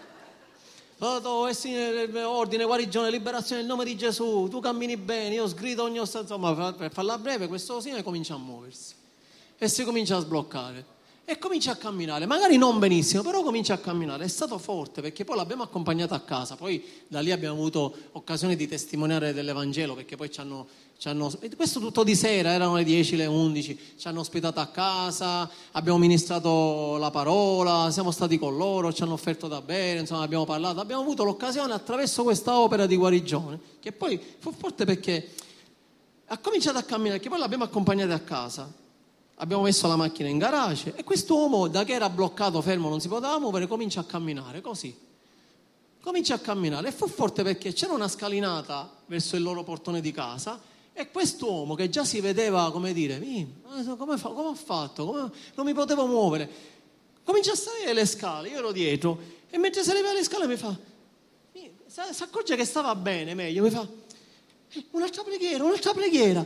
Ordine, guarigione, liberazione nel nome di Gesù, tu cammini bene, io sgrido ogni ostacolo. Insomma, per farla breve, questo Signore comincia a muoversi e si comincia a sbloccare. e comincia a camminare, magari non benissimo, però comincia a camminare. È stato forte perché poi l'abbiamo accompagnato a casa, poi da lì abbiamo avuto occasione di testimoniare dell'Evangelo, perché poi questo tutto di sera, erano le 10, le 11, ci hanno ospitato a casa, abbiamo ministrato la parola, siamo stati con loro, ci hanno offerto da bere, insomma abbiamo parlato, abbiamo avuto l'occasione attraverso questa opera di guarigione, che poi fu forte perché ha cominciato a camminare, che poi l'abbiamo accompagnato a casa. Abbiamo messo la macchina in garage e quest'uomo, da che era bloccato, fermo, non si poteva muovere, comincia a camminare così. Comincia a camminare e fu forte perché c'era una scalinata verso il loro portone di casa e quest'uomo che già si vedeva, come dire, come ho fatto? Non mi potevo muovere. Comincia a salire le scale, io ero dietro e mentre saliva le scale mi fa, si accorge che stava bene, meglio, mi fa, un'altra preghiera.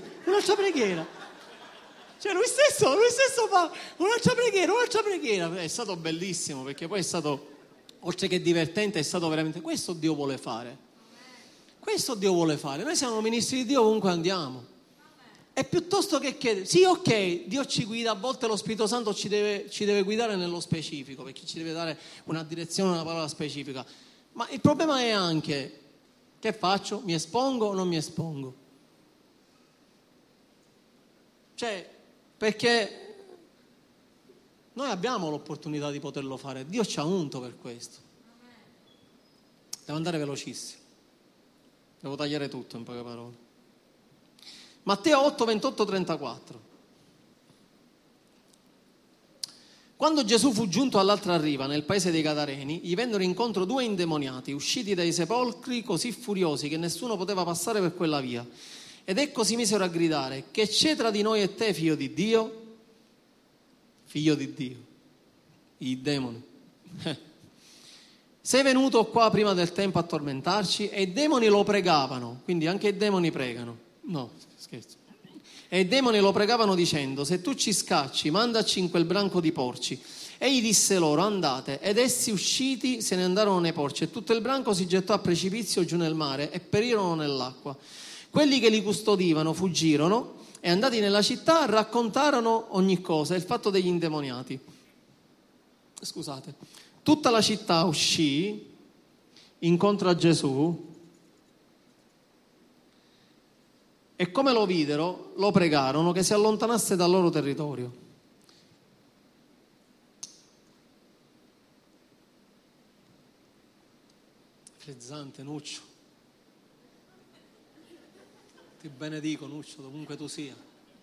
Cioè lui stesso fa un'altra preghiera. È stato bellissimo perché poi è stato, oltre che divertente, è stato veramente, questo Dio vuole fare. Noi siamo ministri di Dio ovunque andiamo. E piuttosto che chiedere, sì, ok, Dio ci guida, a volte lo Spirito Santo ci deve guidare nello specifico, perché ci deve dare una direzione, una parola specifica. Ma il problema è anche, che faccio? Mi espongo o non mi espongo? Cioè, perché noi abbiamo l'opportunità di poterlo fare, Dio ci ha unto per questo. Devo andare velocissimo, devo tagliare tutto in poche parole. Matteo 8, 28, 34. Quando Gesù fu giunto all'altra riva, nel paese dei Gadareni, gli vennero incontro 2 indemoniati, usciti dai sepolcri così furiosi che nessuno poteva passare per quella via. Ed ecco si misero a gridare: che c'è tra di noi e te, figlio di Dio? Figlio di Dio, i demoni. Sei venuto qua prima del tempo a tormentarci? E i demoni lo pregavano, quindi anche i demoni pregano. No, scherzo. E i demoni lo pregavano dicendo: se tu ci scacci, mandaci in quel branco di porci. Egli disse loro: andate. Ed essi usciti se ne andarono nei porci, e tutto il branco si gettò a precipizio giù nel mare e perirono nell'acqua. Quelli che li custodivano fuggirono e andati nella città raccontarono ogni cosa, il fatto degli indemoniati. Scusate. Tutta la città uscì incontro a Gesù e come lo videro lo pregarono che si allontanasse dal loro territorio. Frizzante, Nuccio. Ti benedico, Nuccio, dovunque tu sia.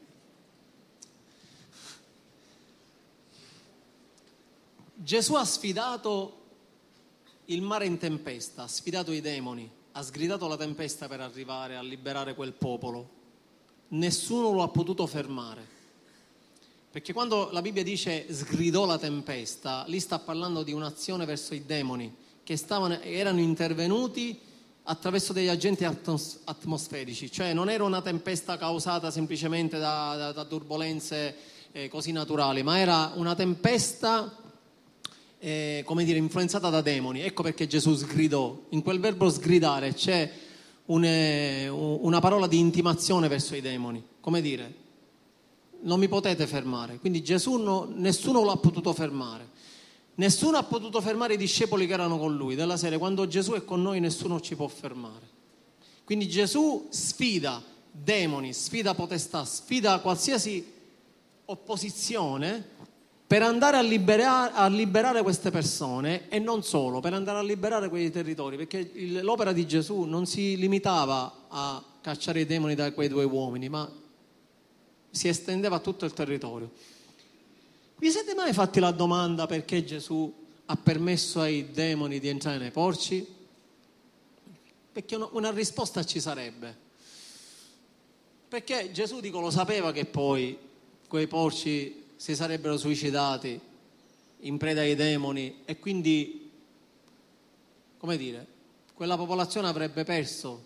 Gesù ha sfidato il mare in tempesta, ha sfidato i demoni, ha sgridato la tempesta per arrivare a liberare quel popolo. Nessuno lo ha potuto fermare. Perché quando la Bibbia dice sgridò la tempesta, lì sta parlando di un'azione verso i demoni che erano intervenuti attraverso degli agenti atmosferici, cioè non era una tempesta causata semplicemente da turbolenze così naturali, ma era una tempesta influenzata da demoni. Ecco perché Gesù sgridò. In quel verbo sgridare c'è una parola di intimazione verso i demoni, come dire, non mi potete fermare. Quindi nessuno lo ha potuto fermare. Nessuno ha potuto fermare i discepoli che erano con lui, della serie: quando Gesù è con noi nessuno ci può fermare. Quindi Gesù sfida demoni, sfida potestà, sfida qualsiasi opposizione per andare a liberare queste persone, e non solo, per andare a liberare quei territori, perché l'opera di Gesù non si limitava a cacciare i demoni da quei 2 uomini, ma si estendeva a tutto il territorio. Vi siete mai fatti la domanda perché Gesù ha permesso ai demoni di entrare nei porci? Perché una risposta ci sarebbe. Perché Gesù, lo sapeva che poi quei porci si sarebbero suicidati in preda ai demoni e quindi, come dire, quella popolazione avrebbe perso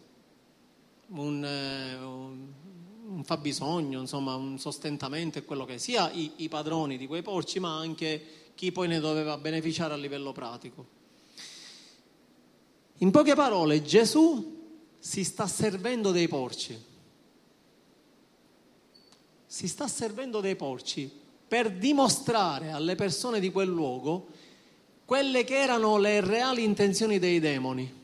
un fabbisogno, insomma un sostentamento e quello che sia i padroni di quei porci, ma anche chi poi ne doveva beneficiare a livello pratico. In poche parole, Gesù si sta servendo dei porci. Si sta servendo dei porci per dimostrare alle persone di quel luogo quelle che erano le reali intenzioni dei demoni.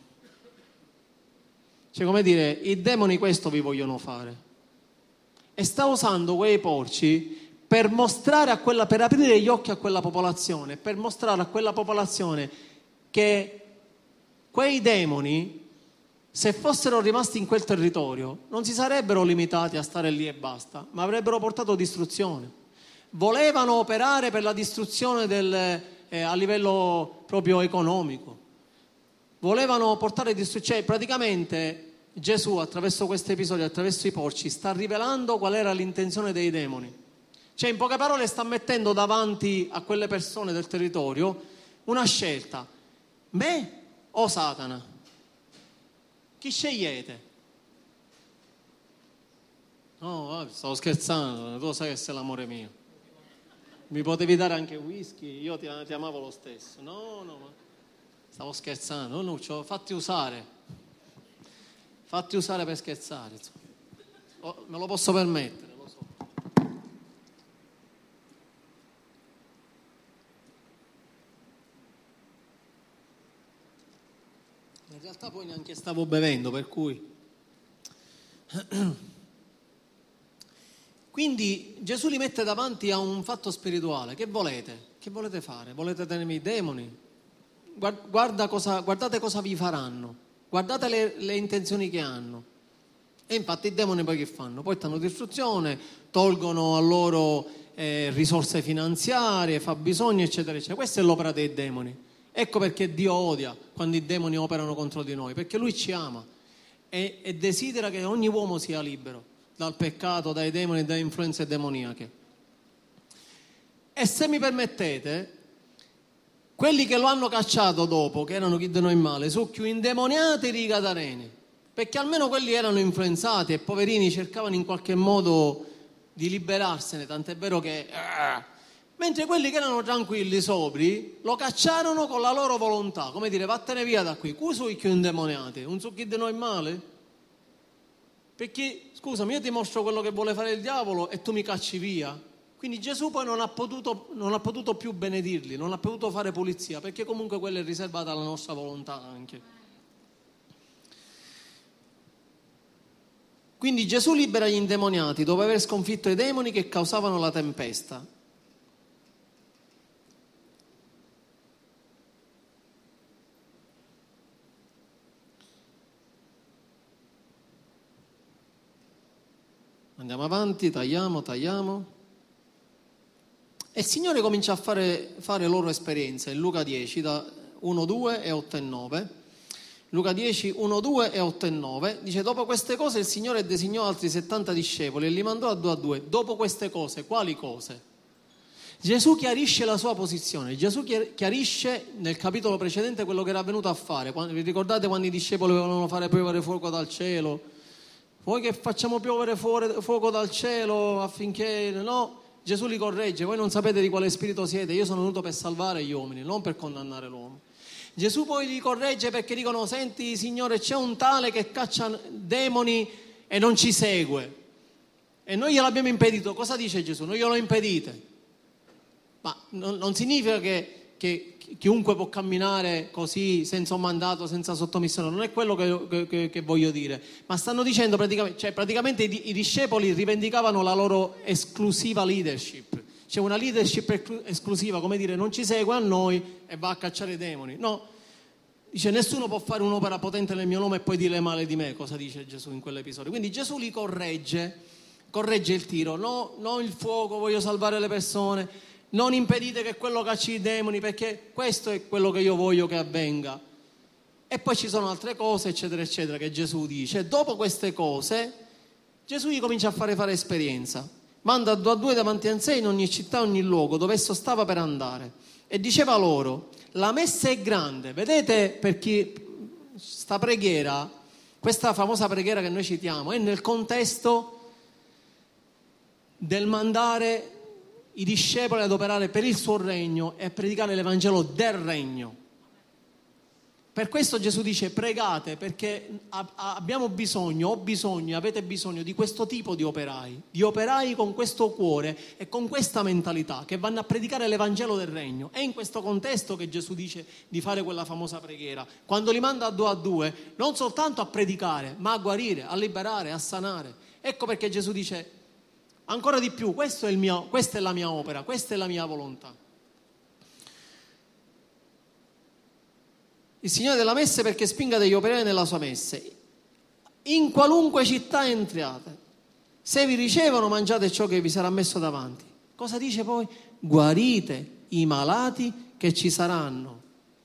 Cioè, come dire, i demoni questo vi vogliono fare. E sta usando quei porci per mostrare per aprire gli occhi a quella popolazione, per mostrare a quella popolazione che quei demoni, se fossero rimasti in quel territorio, non si sarebbero limitati a stare lì e basta, ma avrebbero portato distruzione. Volevano operare per la distruzione a livello proprio economico. Volevano portare distruzione. Praticamente Gesù, attraverso questo episodio, attraverso i porci, sta rivelando qual era l'intenzione dei demoni. Cioè, in poche parole, sta mettendo davanti a quelle persone del territorio una scelta: me o Satana? Chi scegliete? No, stavo scherzando, tu sai che sei l'amore mio. Mi potevi dare anche whisky, io ti amavo lo stesso. No, ma stavo scherzando. Nuccio, fatti usare per scherzare. Me lo posso permettere, lo so. In realtà poi neanche stavo bevendo, per cui... Quindi Gesù li mette davanti a un fatto spirituale. Che volete? Che volete fare? Volete tenermi i demoni? Guardate cosa vi faranno. Guardate le intenzioni che hanno. E infatti i demoni poi che fanno? Portano distruzione, tolgono a loro risorse finanziarie, fabbisogni, eccetera, eccetera. Questa è l'opera dei demoni. Ecco perché Dio odia quando i demoni operano contro di noi, perché Lui ci ama e desidera che ogni uomo sia libero dal peccato, dai demoni e dalle influenze demoniache. E se mi permettete, quelli che lo hanno cacciato dopo, che erano chi di noi male, sono più indemoniati i gadareni, perché almeno quelli erano influenzati e poverini cercavano in qualche modo di liberarsene, tant'è vero che... Mentre quelli che erano tranquilli, sobri, lo cacciarono con la loro volontà, come dire, vattene via da qui. Cui sono i più indemoniati? Un su chi di noi male? Perché, scusami, io ti mostro quello che vuole fare il diavolo e tu mi cacci via. Quindi Gesù poi non ha potuto più benedirli, non ha potuto fare pulizia, perché comunque quella è riservata alla nostra volontà anche. Quindi Gesù libera gli indemoniati dopo aver sconfitto i demoni che causavano la tempesta. Andiamo avanti, tagliamo. E il Signore comincia a fare loro esperienze. In Luca 10, da 1, 2 e 8 e 9. Luca 10, 1, 2 e 8 e 9. Dice, dopo queste cose il Signore designò altri 70 discepoli e li mandò a 2. Dopo queste cose, quali cose? Gesù chiarisce la sua posizione. Gesù chiarisce nel capitolo precedente quello che era venuto a fare. Vi ricordate quando i discepoli volevano fare piovere fuoco dal cielo? Voi che facciamo piovere fuoco dal cielo affinché... No, Gesù li corregge. Voi non sapete di quale spirito siete. Io sono venuto per salvare gli uomini, non per condannare l'uomo. Gesù poi li corregge perché dicono, senti Signore, c'è un tale che caccia demoni e non ci segue. E noi gliel'abbiamo impedito. Cosa dice Gesù? Non glielo impedite. Ma non significa che chiunque può camminare così senza un mandato, senza sottomissione, non è quello che voglio dire, ma stanno dicendo praticamente i discepoli rivendicavano la loro esclusiva leadership, cioè una leadership esclusiva, come dire, non ci segue a noi e va a cacciare i demoni. No, dice, nessuno può fare un'opera potente nel mio nome e poi dire male di me. Cosa dice Gesù in quell'episodio? Quindi Gesù li corregge il tiro. No, non il fuoco, voglio salvare le persone. Non impedite che quello cacci i demoni, perché questo è quello che io voglio che avvenga. E poi ci sono altre cose, eccetera, eccetera, che Gesù dice. Dopo queste cose, Gesù gli comincia a fare esperienza. Manda 2 davanti a sé in ogni città, ogni luogo, dove esso stava per andare. E diceva loro, la messa è grande. Vedete, perché sta preghiera, questa famosa preghiera che noi citiamo, è nel contesto del mandare i discepoli ad operare per il suo regno e a predicare l'Evangelo del regno. Per questo Gesù dice pregate, perché abbiamo bisogno, ho bisogno, avete bisogno di questo tipo di operai con questo cuore e con questa mentalità, che vanno a predicare l'Evangelo del Regno. È in questo contesto che Gesù dice di fare quella famosa preghiera, quando li manda a due, non soltanto a predicare, ma a guarire, a liberare, a sanare. Ecco perché Gesù dice ancora di più, questa è la mia opera, questa è la mia volontà. Il Signore della messe perché spinga degli operai nella sua messe. In qualunque città entriate, se vi ricevono mangiate ciò che vi sarà messo davanti. Cosa dice poi? Guarite i malati che ci saranno.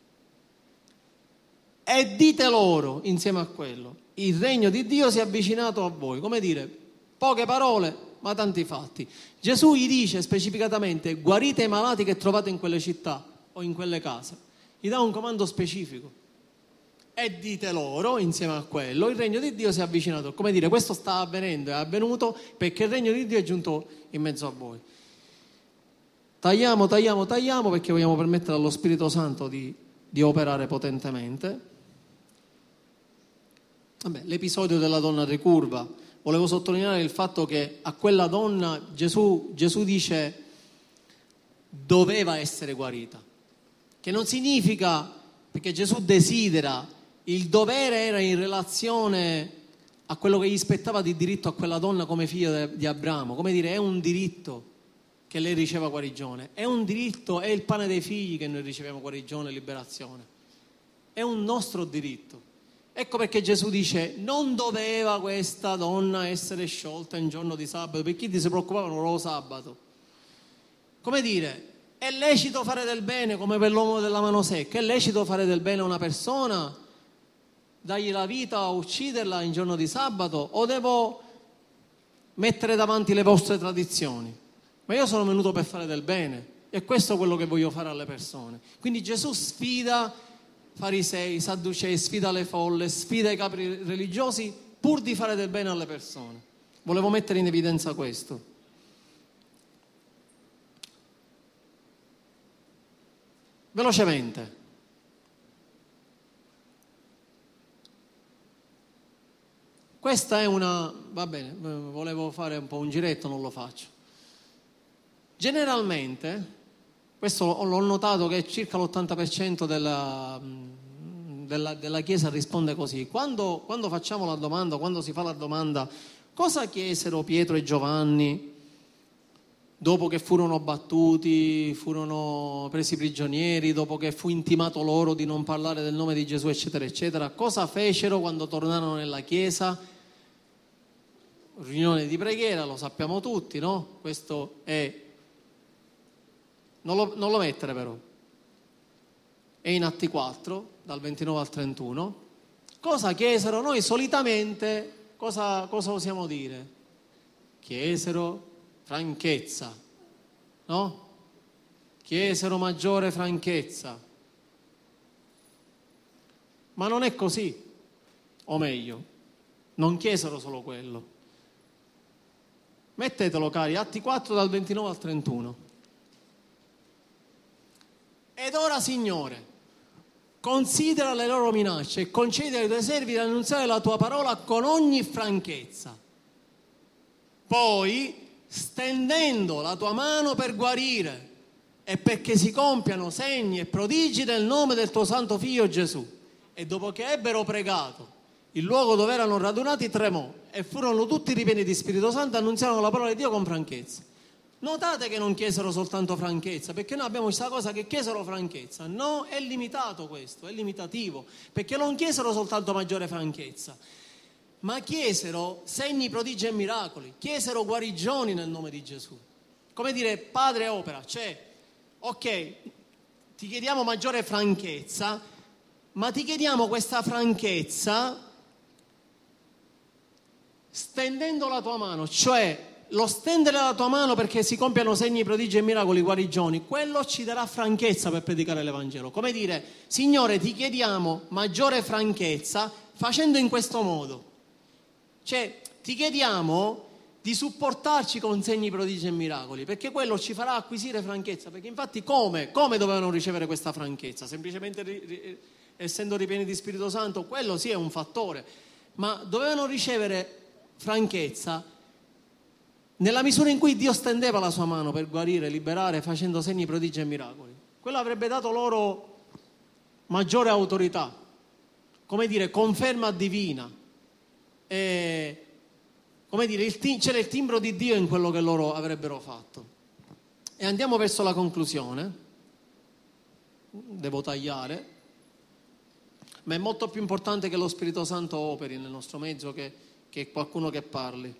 E dite loro, insieme a quello, il regno di Dio si è avvicinato a voi. Come dire, poche parole, ma tanti fatti. Gesù gli dice specificatamente, guarite i malati che trovate in quelle città o in quelle case. Gli dà un comando specifico e dite loro, insieme a quello, il regno di Dio si è avvicinato. Come dire, questo sta avvenendo, è avvenuto perché il regno di Dio è giunto in mezzo a voi. Tagliamo perché vogliamo permettere allo Spirito Santo di operare potentemente. L'episodio della donna ricurva, volevo sottolineare il fatto che a quella donna Gesù dice doveva essere guarita. Che non significa, perché Gesù desidera, il dovere era in relazione a quello che gli spettava di diritto a quella donna come figlia di Abramo. Come dire, è un diritto che lei riceva guarigione, è un diritto, è il pane dei figli che noi riceviamo guarigione e liberazione. È un nostro diritto. Ecco perché Gesù dice, non doveva questa donna essere sciolta in giorno di sabato, perché chi si preoccupavano lo sabato. Come dire, è lecito fare del bene come per l'uomo della mano secca? È lecito fare del bene a una persona? Dargli la vita o ucciderla in giorno di sabato? O devo mettere davanti le vostre tradizioni? Ma io sono venuto per fare del bene e questo è quello che voglio fare alle persone. Quindi Gesù sfida farisei, sadducei, sfida le folle, sfida i capi religiosi pur di fare del bene alle persone. Volevo mettere in evidenza questo. Velocemente. Questa è va bene, volevo fare un po' un giretto, non lo faccio. Generalmente, questo l'ho notato che circa l'80% della Chiesa risponde così. Quando facciamo la domanda, quando si fa la domanda, cosa chiesero Pietro e Giovanni dopo che furono battuti, furono presi prigionieri, dopo che fu intimato loro di non parlare del nome di Gesù, eccetera, eccetera. Cosa fecero quando tornarono nella chiesa? Riunione di preghiera, lo sappiamo tutti, no? Questo è... Non lo mettere però. È in Atti 4, dal 29 al 31. Cosa chiesero? Noi solitamente cosa osiamo dire? Chiesero franchezza, no? Chiesero maggiore franchezza. Ma non è così, o meglio, non chiesero solo quello. Mettetelo, cari, Atti 4 dal 29 al 31. Ed ora, Signore, considera le loro minacce e concedi ai tuoi servi di annunziare la tua parola con ogni franchezza. Poi, stendendo la tua mano per guarire e perché si compiano segni e prodigi nel nome del tuo santo figlio Gesù. E dopo che ebbero pregato, il luogo dove erano radunati tremò e furono tutti ripieni di Spirito Santo e annunziarono la parola di Dio con franchezza. Notate che non chiesero soltanto franchezza, perché noi abbiamo questa cosa che chiesero franchezza. No, è limitato questo, è limitativo, perché non chiesero soltanto maggiore franchezza, ma chiesero segni, prodigi e miracoli, chiesero guarigioni nel nome di Gesù. Come dire, Padre opera, cioè, ok, ti chiediamo maggiore franchezza, ma ti chiediamo questa franchezza stendendo la tua mano, cioè lo stendere la tua mano perché si compiano segni, prodigi e miracoli, guarigioni, quello ci darà franchezza per predicare l'Evangelo. Come dire, Signore, ti chiediamo maggiore franchezza facendo in questo modo. Cioè, ti chiediamo di supportarci con segni, prodigi e miracoli, perché quello ci farà acquisire franchezza. Perché infatti come dovevano ricevere questa franchezza? Semplicemente essendo ripieni di Spirito Santo, quello sì è un fattore, ma dovevano ricevere franchezza nella misura in cui Dio stendeva la sua mano per guarire, liberare, facendo segni, prodigi e miracoli. Quello avrebbe dato loro maggiore autorità, come dire, conferma divina. E, come dire, c'era il timbro di Dio in quello che loro avrebbero fatto. E andiamo verso la conclusione. Devo tagliare, ma è molto più importante che lo Spirito Santo operi nel nostro mezzo che qualcuno che parli.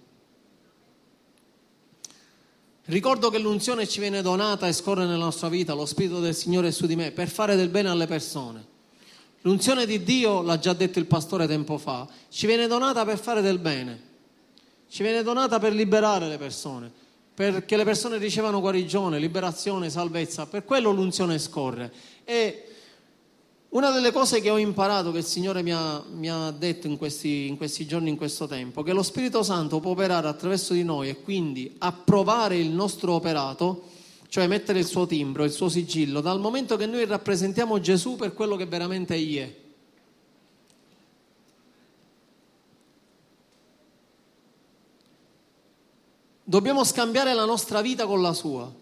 Ricordo che l'unzione ci viene donata e scorre nella nostra vita, lo Spirito del Signore è su di me, per fare del bene alle persone. L'unzione di Dio, l'ha già detto il pastore tempo fa, ci viene donata per fare del bene, ci viene donata per liberare le persone, perché le persone ricevano guarigione, liberazione, salvezza, per quello l'unzione scorre. E una delle cose che ho imparato, che il Signore mi ha detto in questi giorni, in questo tempo, che lo Spirito Santo può operare attraverso di noi e quindi approvare il nostro operato, cioè mettere il suo timbro, il suo sigillo, dal momento che noi rappresentiamo Gesù per quello che veramente Egli è. Dobbiamo scambiare la nostra vita con la sua,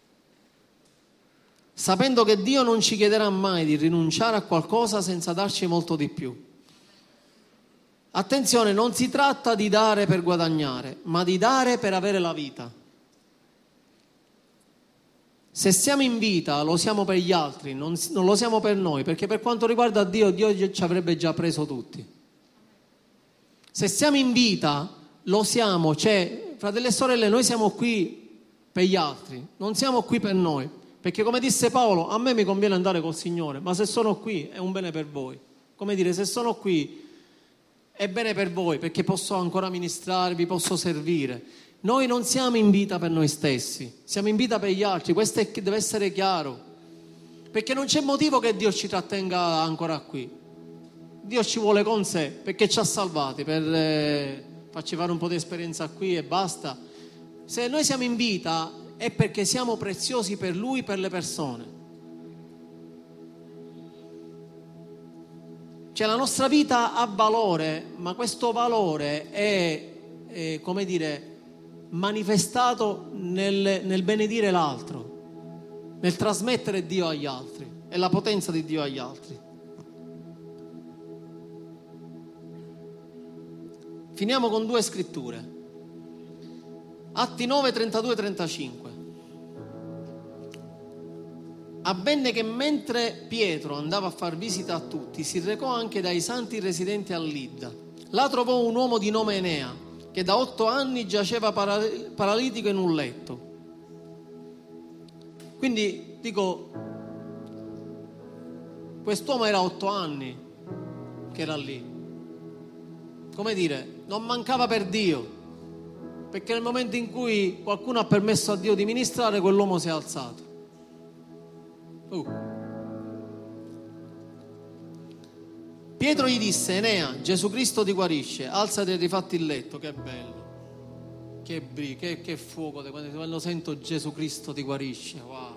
sapendo che Dio non ci chiederà mai di rinunciare a qualcosa senza darci molto di più. Attenzione, non si tratta di dare per guadagnare, ma di dare per avere la vita. Se siamo in vita, lo siamo per gli altri, non lo siamo per noi, perché per quanto riguarda Dio, Dio ci avrebbe già preso tutti. Se siamo in vita, lo siamo, cioè, fratelli e sorelle, noi siamo qui per gli altri, non siamo qui per noi. Perché come disse Paolo, a me mi conviene andare col Signore, ma se sono qui è un bene per voi. Come dire, se sono qui è bene per voi, perché posso ancora ministrarvi, posso servire. Noi non siamo in vita per noi stessi, siamo in vita per gli altri, questo deve essere chiaro. Perché non c'è motivo che Dio ci trattenga ancora qui. Dio ci vuole con sé, perché ci ha salvati, per farci fare un po' di esperienza qui e basta. Se noi siamo in vita è perché siamo preziosi per Lui, per le persone. Cioè la nostra vita ha valore, ma questo valore è come dire, manifestato nel benedire l'altro, nel trasmettere Dio agli altri e la potenza di Dio agli altri. Finiamo con 2 scritture. Atti 9, 32 e 35. Avvenne che mentre Pietro andava a far visita a tutti, si recò anche dai santi residenti a Lidda. Là trovò un uomo di nome Enea, che da 8 anni giaceva paralitico in un letto. Quindi dico, quest'uomo era 8 anni che era lì. Come dire, non mancava per Dio, perché nel momento in cui qualcuno ha permesso a Dio di ministrare, quell'uomo si è alzato. Pietro gli disse: Enea, Gesù Cristo ti guarisce, alzati e rifatti il letto. Che bello, che fuoco quando sento Gesù Cristo ti guarisce. Wow.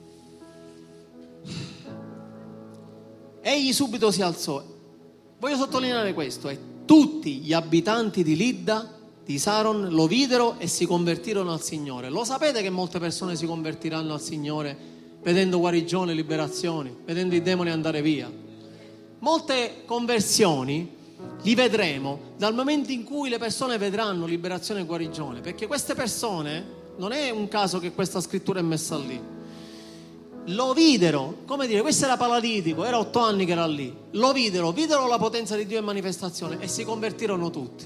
Egli subito si alzò. Voglio sottolineare questo, e tutti gli abitanti di Lidda, di Saron, lo videro e si convertirono al Signore. Lo sapete che molte persone si convertiranno al Signore vedendo guarigione, liberazioni, vedendo i demoni andare via? Molte conversioni li vedremo dal momento in cui le persone vedranno liberazione e guarigione, perché queste persone, non è un caso che questa scrittura è messa lì, lo videro, come dire, questo era paralitico, era 8 anni che era lì, lo videro la potenza di Dio in manifestazione e si convertirono tutti.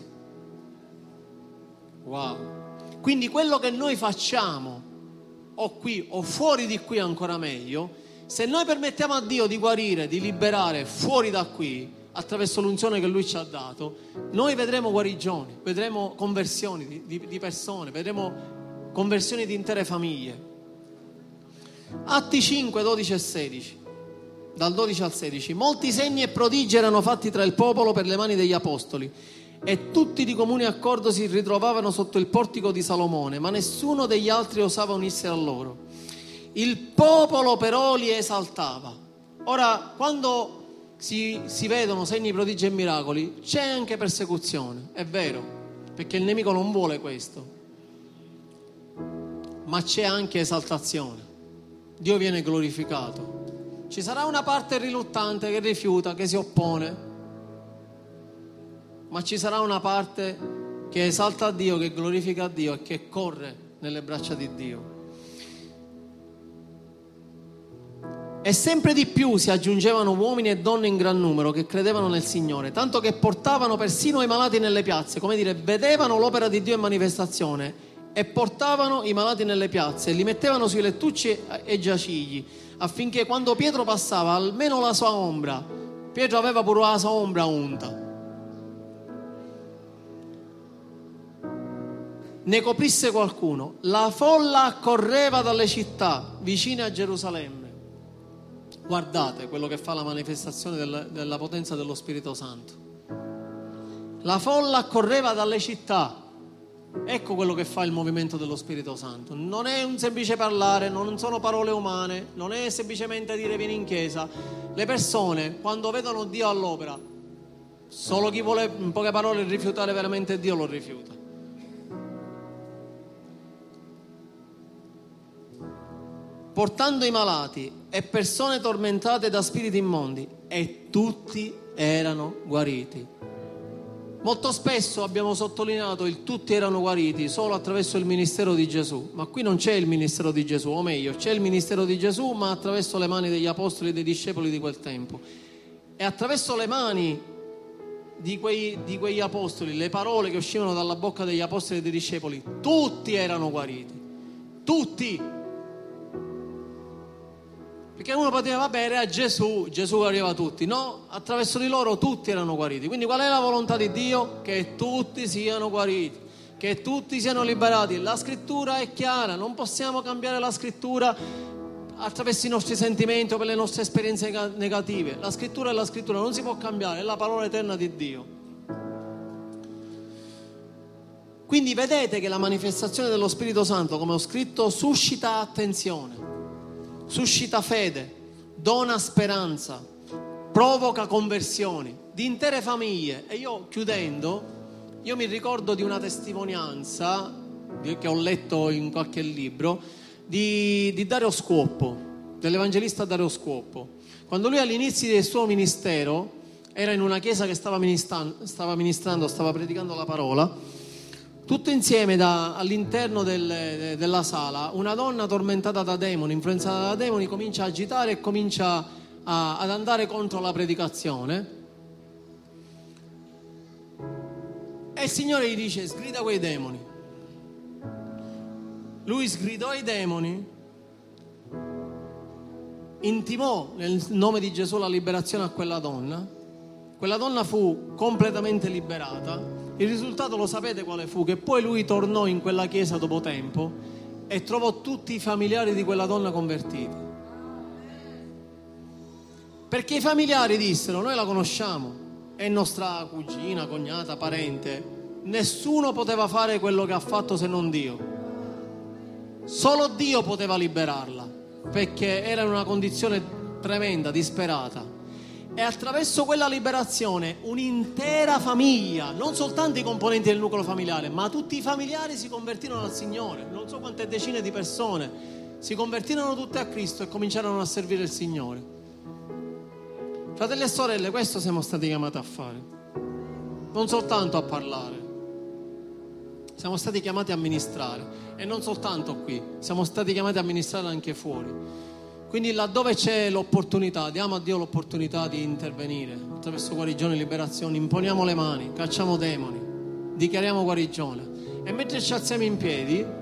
Wow. Quindi quello che noi facciamo, o qui o fuori di qui ancora meglio, se noi permettiamo a Dio di guarire, di liberare fuori da qui, attraverso l'unzione che Lui ci ha dato, noi vedremo guarigioni, vedremo conversioni di persone, vedremo conversioni di intere famiglie. Atti 5, 12 e 16, dal 12 al 16. Molti segni e prodigi erano fatti tra il popolo per le mani degli apostoli, e tutti di comune accordo si ritrovavano sotto il portico di Salomone, ma nessuno degli altri osava unirsi a loro. Il popolo però li esaltava. Ora, quando si vedono segni, prodigi e miracoli, c'è anche persecuzione, è vero, perché il nemico non vuole questo, ma c'è anche esaltazione. Dio viene glorificato. Ci sarà una parte riluttante che rifiuta, che si oppone, ma ci sarà una parte che esalta Dio, che glorifica Dio e che corre nelle braccia di Dio. E sempre di più si aggiungevano uomini e donne in gran numero che credevano nel Signore, tanto che portavano persino i malati nelle piazze, come dire, vedevano l'opera di Dio in manifestazione e portavano i malati nelle piazze e li mettevano sui lettucci e giacigli, affinché quando Pietro passava, almeno la sua ombra, Pietro aveva pure la sua ombra unta, ne coprisse qualcuno. La folla accorreva dalle città vicine a Gerusalemme. Guardate quello che fa la manifestazione della potenza dello Spirito Santo. La folla accorreva dalle città. Ecco quello che fa il movimento dello Spirito Santo. Non è un semplice parlare, non sono parole umane, non è semplicemente dire vieni in chiesa. Le persone, quando vedono Dio all'opera, solo chi vuole in poche parole rifiutare veramente Dio lo rifiuta. Portando i malati e persone tormentate da spiriti immondi, e tutti erano guariti. Molto spesso abbiamo sottolineato il tutti erano guariti solo attraverso il ministero di Gesù, ma qui non c'è il ministero di Gesù, o meglio, c'è il ministero di Gesù, ma attraverso le mani degli apostoli e dei discepoli di quel tempo. E attraverso le mani di quegli apostoli, le parole che uscivano dalla bocca degli apostoli e dei discepoli, tutti erano guariti. Tutti! Perché uno poteva, vabbè, era Gesù guariva tutti. No, attraverso di loro tutti erano guariti. Quindi qual è la volontà di Dio? Che tutti siano guariti, che tutti siano liberati. La scrittura è chiara, non possiamo cambiare la scrittura attraverso i nostri sentimenti o per le nostre esperienze negative. La scrittura è la scrittura, non si può cambiare, è la parola eterna di Dio. Quindi vedete che la manifestazione dello Spirito Santo, come ho scritto, suscita attenzione, suscita fede, dona speranza, provoca conversioni di intere famiglie. E io, chiudendo, io mi ricordo di una testimonianza che ho letto in qualche libro di Dario Scuoppo, dell'evangelista Dario Scuoppo. Quando lui all'inizio del suo ministero era in una chiesa che stava predicando la parola, tutto insieme all'interno della sala, una donna tormentata da demoni, influenzata da demoni, comincia a agitare e comincia ad andare contro la predicazione. E il Signore gli dice: sgrida quei demoni. Lui sgridò i demoni, intimò nel nome di Gesù la liberazione a quella donna. Quella donna fu completamente liberata. Il risultato lo sapete quale fu? Che poi lui tornò in quella chiesa dopo tempo e trovò tutti i familiari di quella donna convertiti. Perché i familiari dissero: noi la conosciamo, è nostra cugina, cognata, parente, nessuno poteva fare quello che ha fatto se non Dio. Solo Dio poteva liberarla, perché era in una condizione tremenda, disperata. E attraverso quella liberazione un'intera famiglia, non soltanto i componenti del nucleo familiare, ma tutti i familiari si convertirono al Signore. Non so quante decine di persone si convertirono tutte a Cristo e cominciarono a servire il Signore. Fratelli e sorelle, questo siamo stati chiamati a fare, non soltanto a parlare. Siamo stati chiamati a ministrare, e non soltanto qui, siamo stati chiamati a ministrare anche fuori. Quindi laddove c'è l'opportunità, diamo a Dio l'opportunità di intervenire attraverso guarigione e liberazione. Imponiamo le mani, cacciamo demoni, dichiariamo guarigione. E mentre ci alziamo in piedi,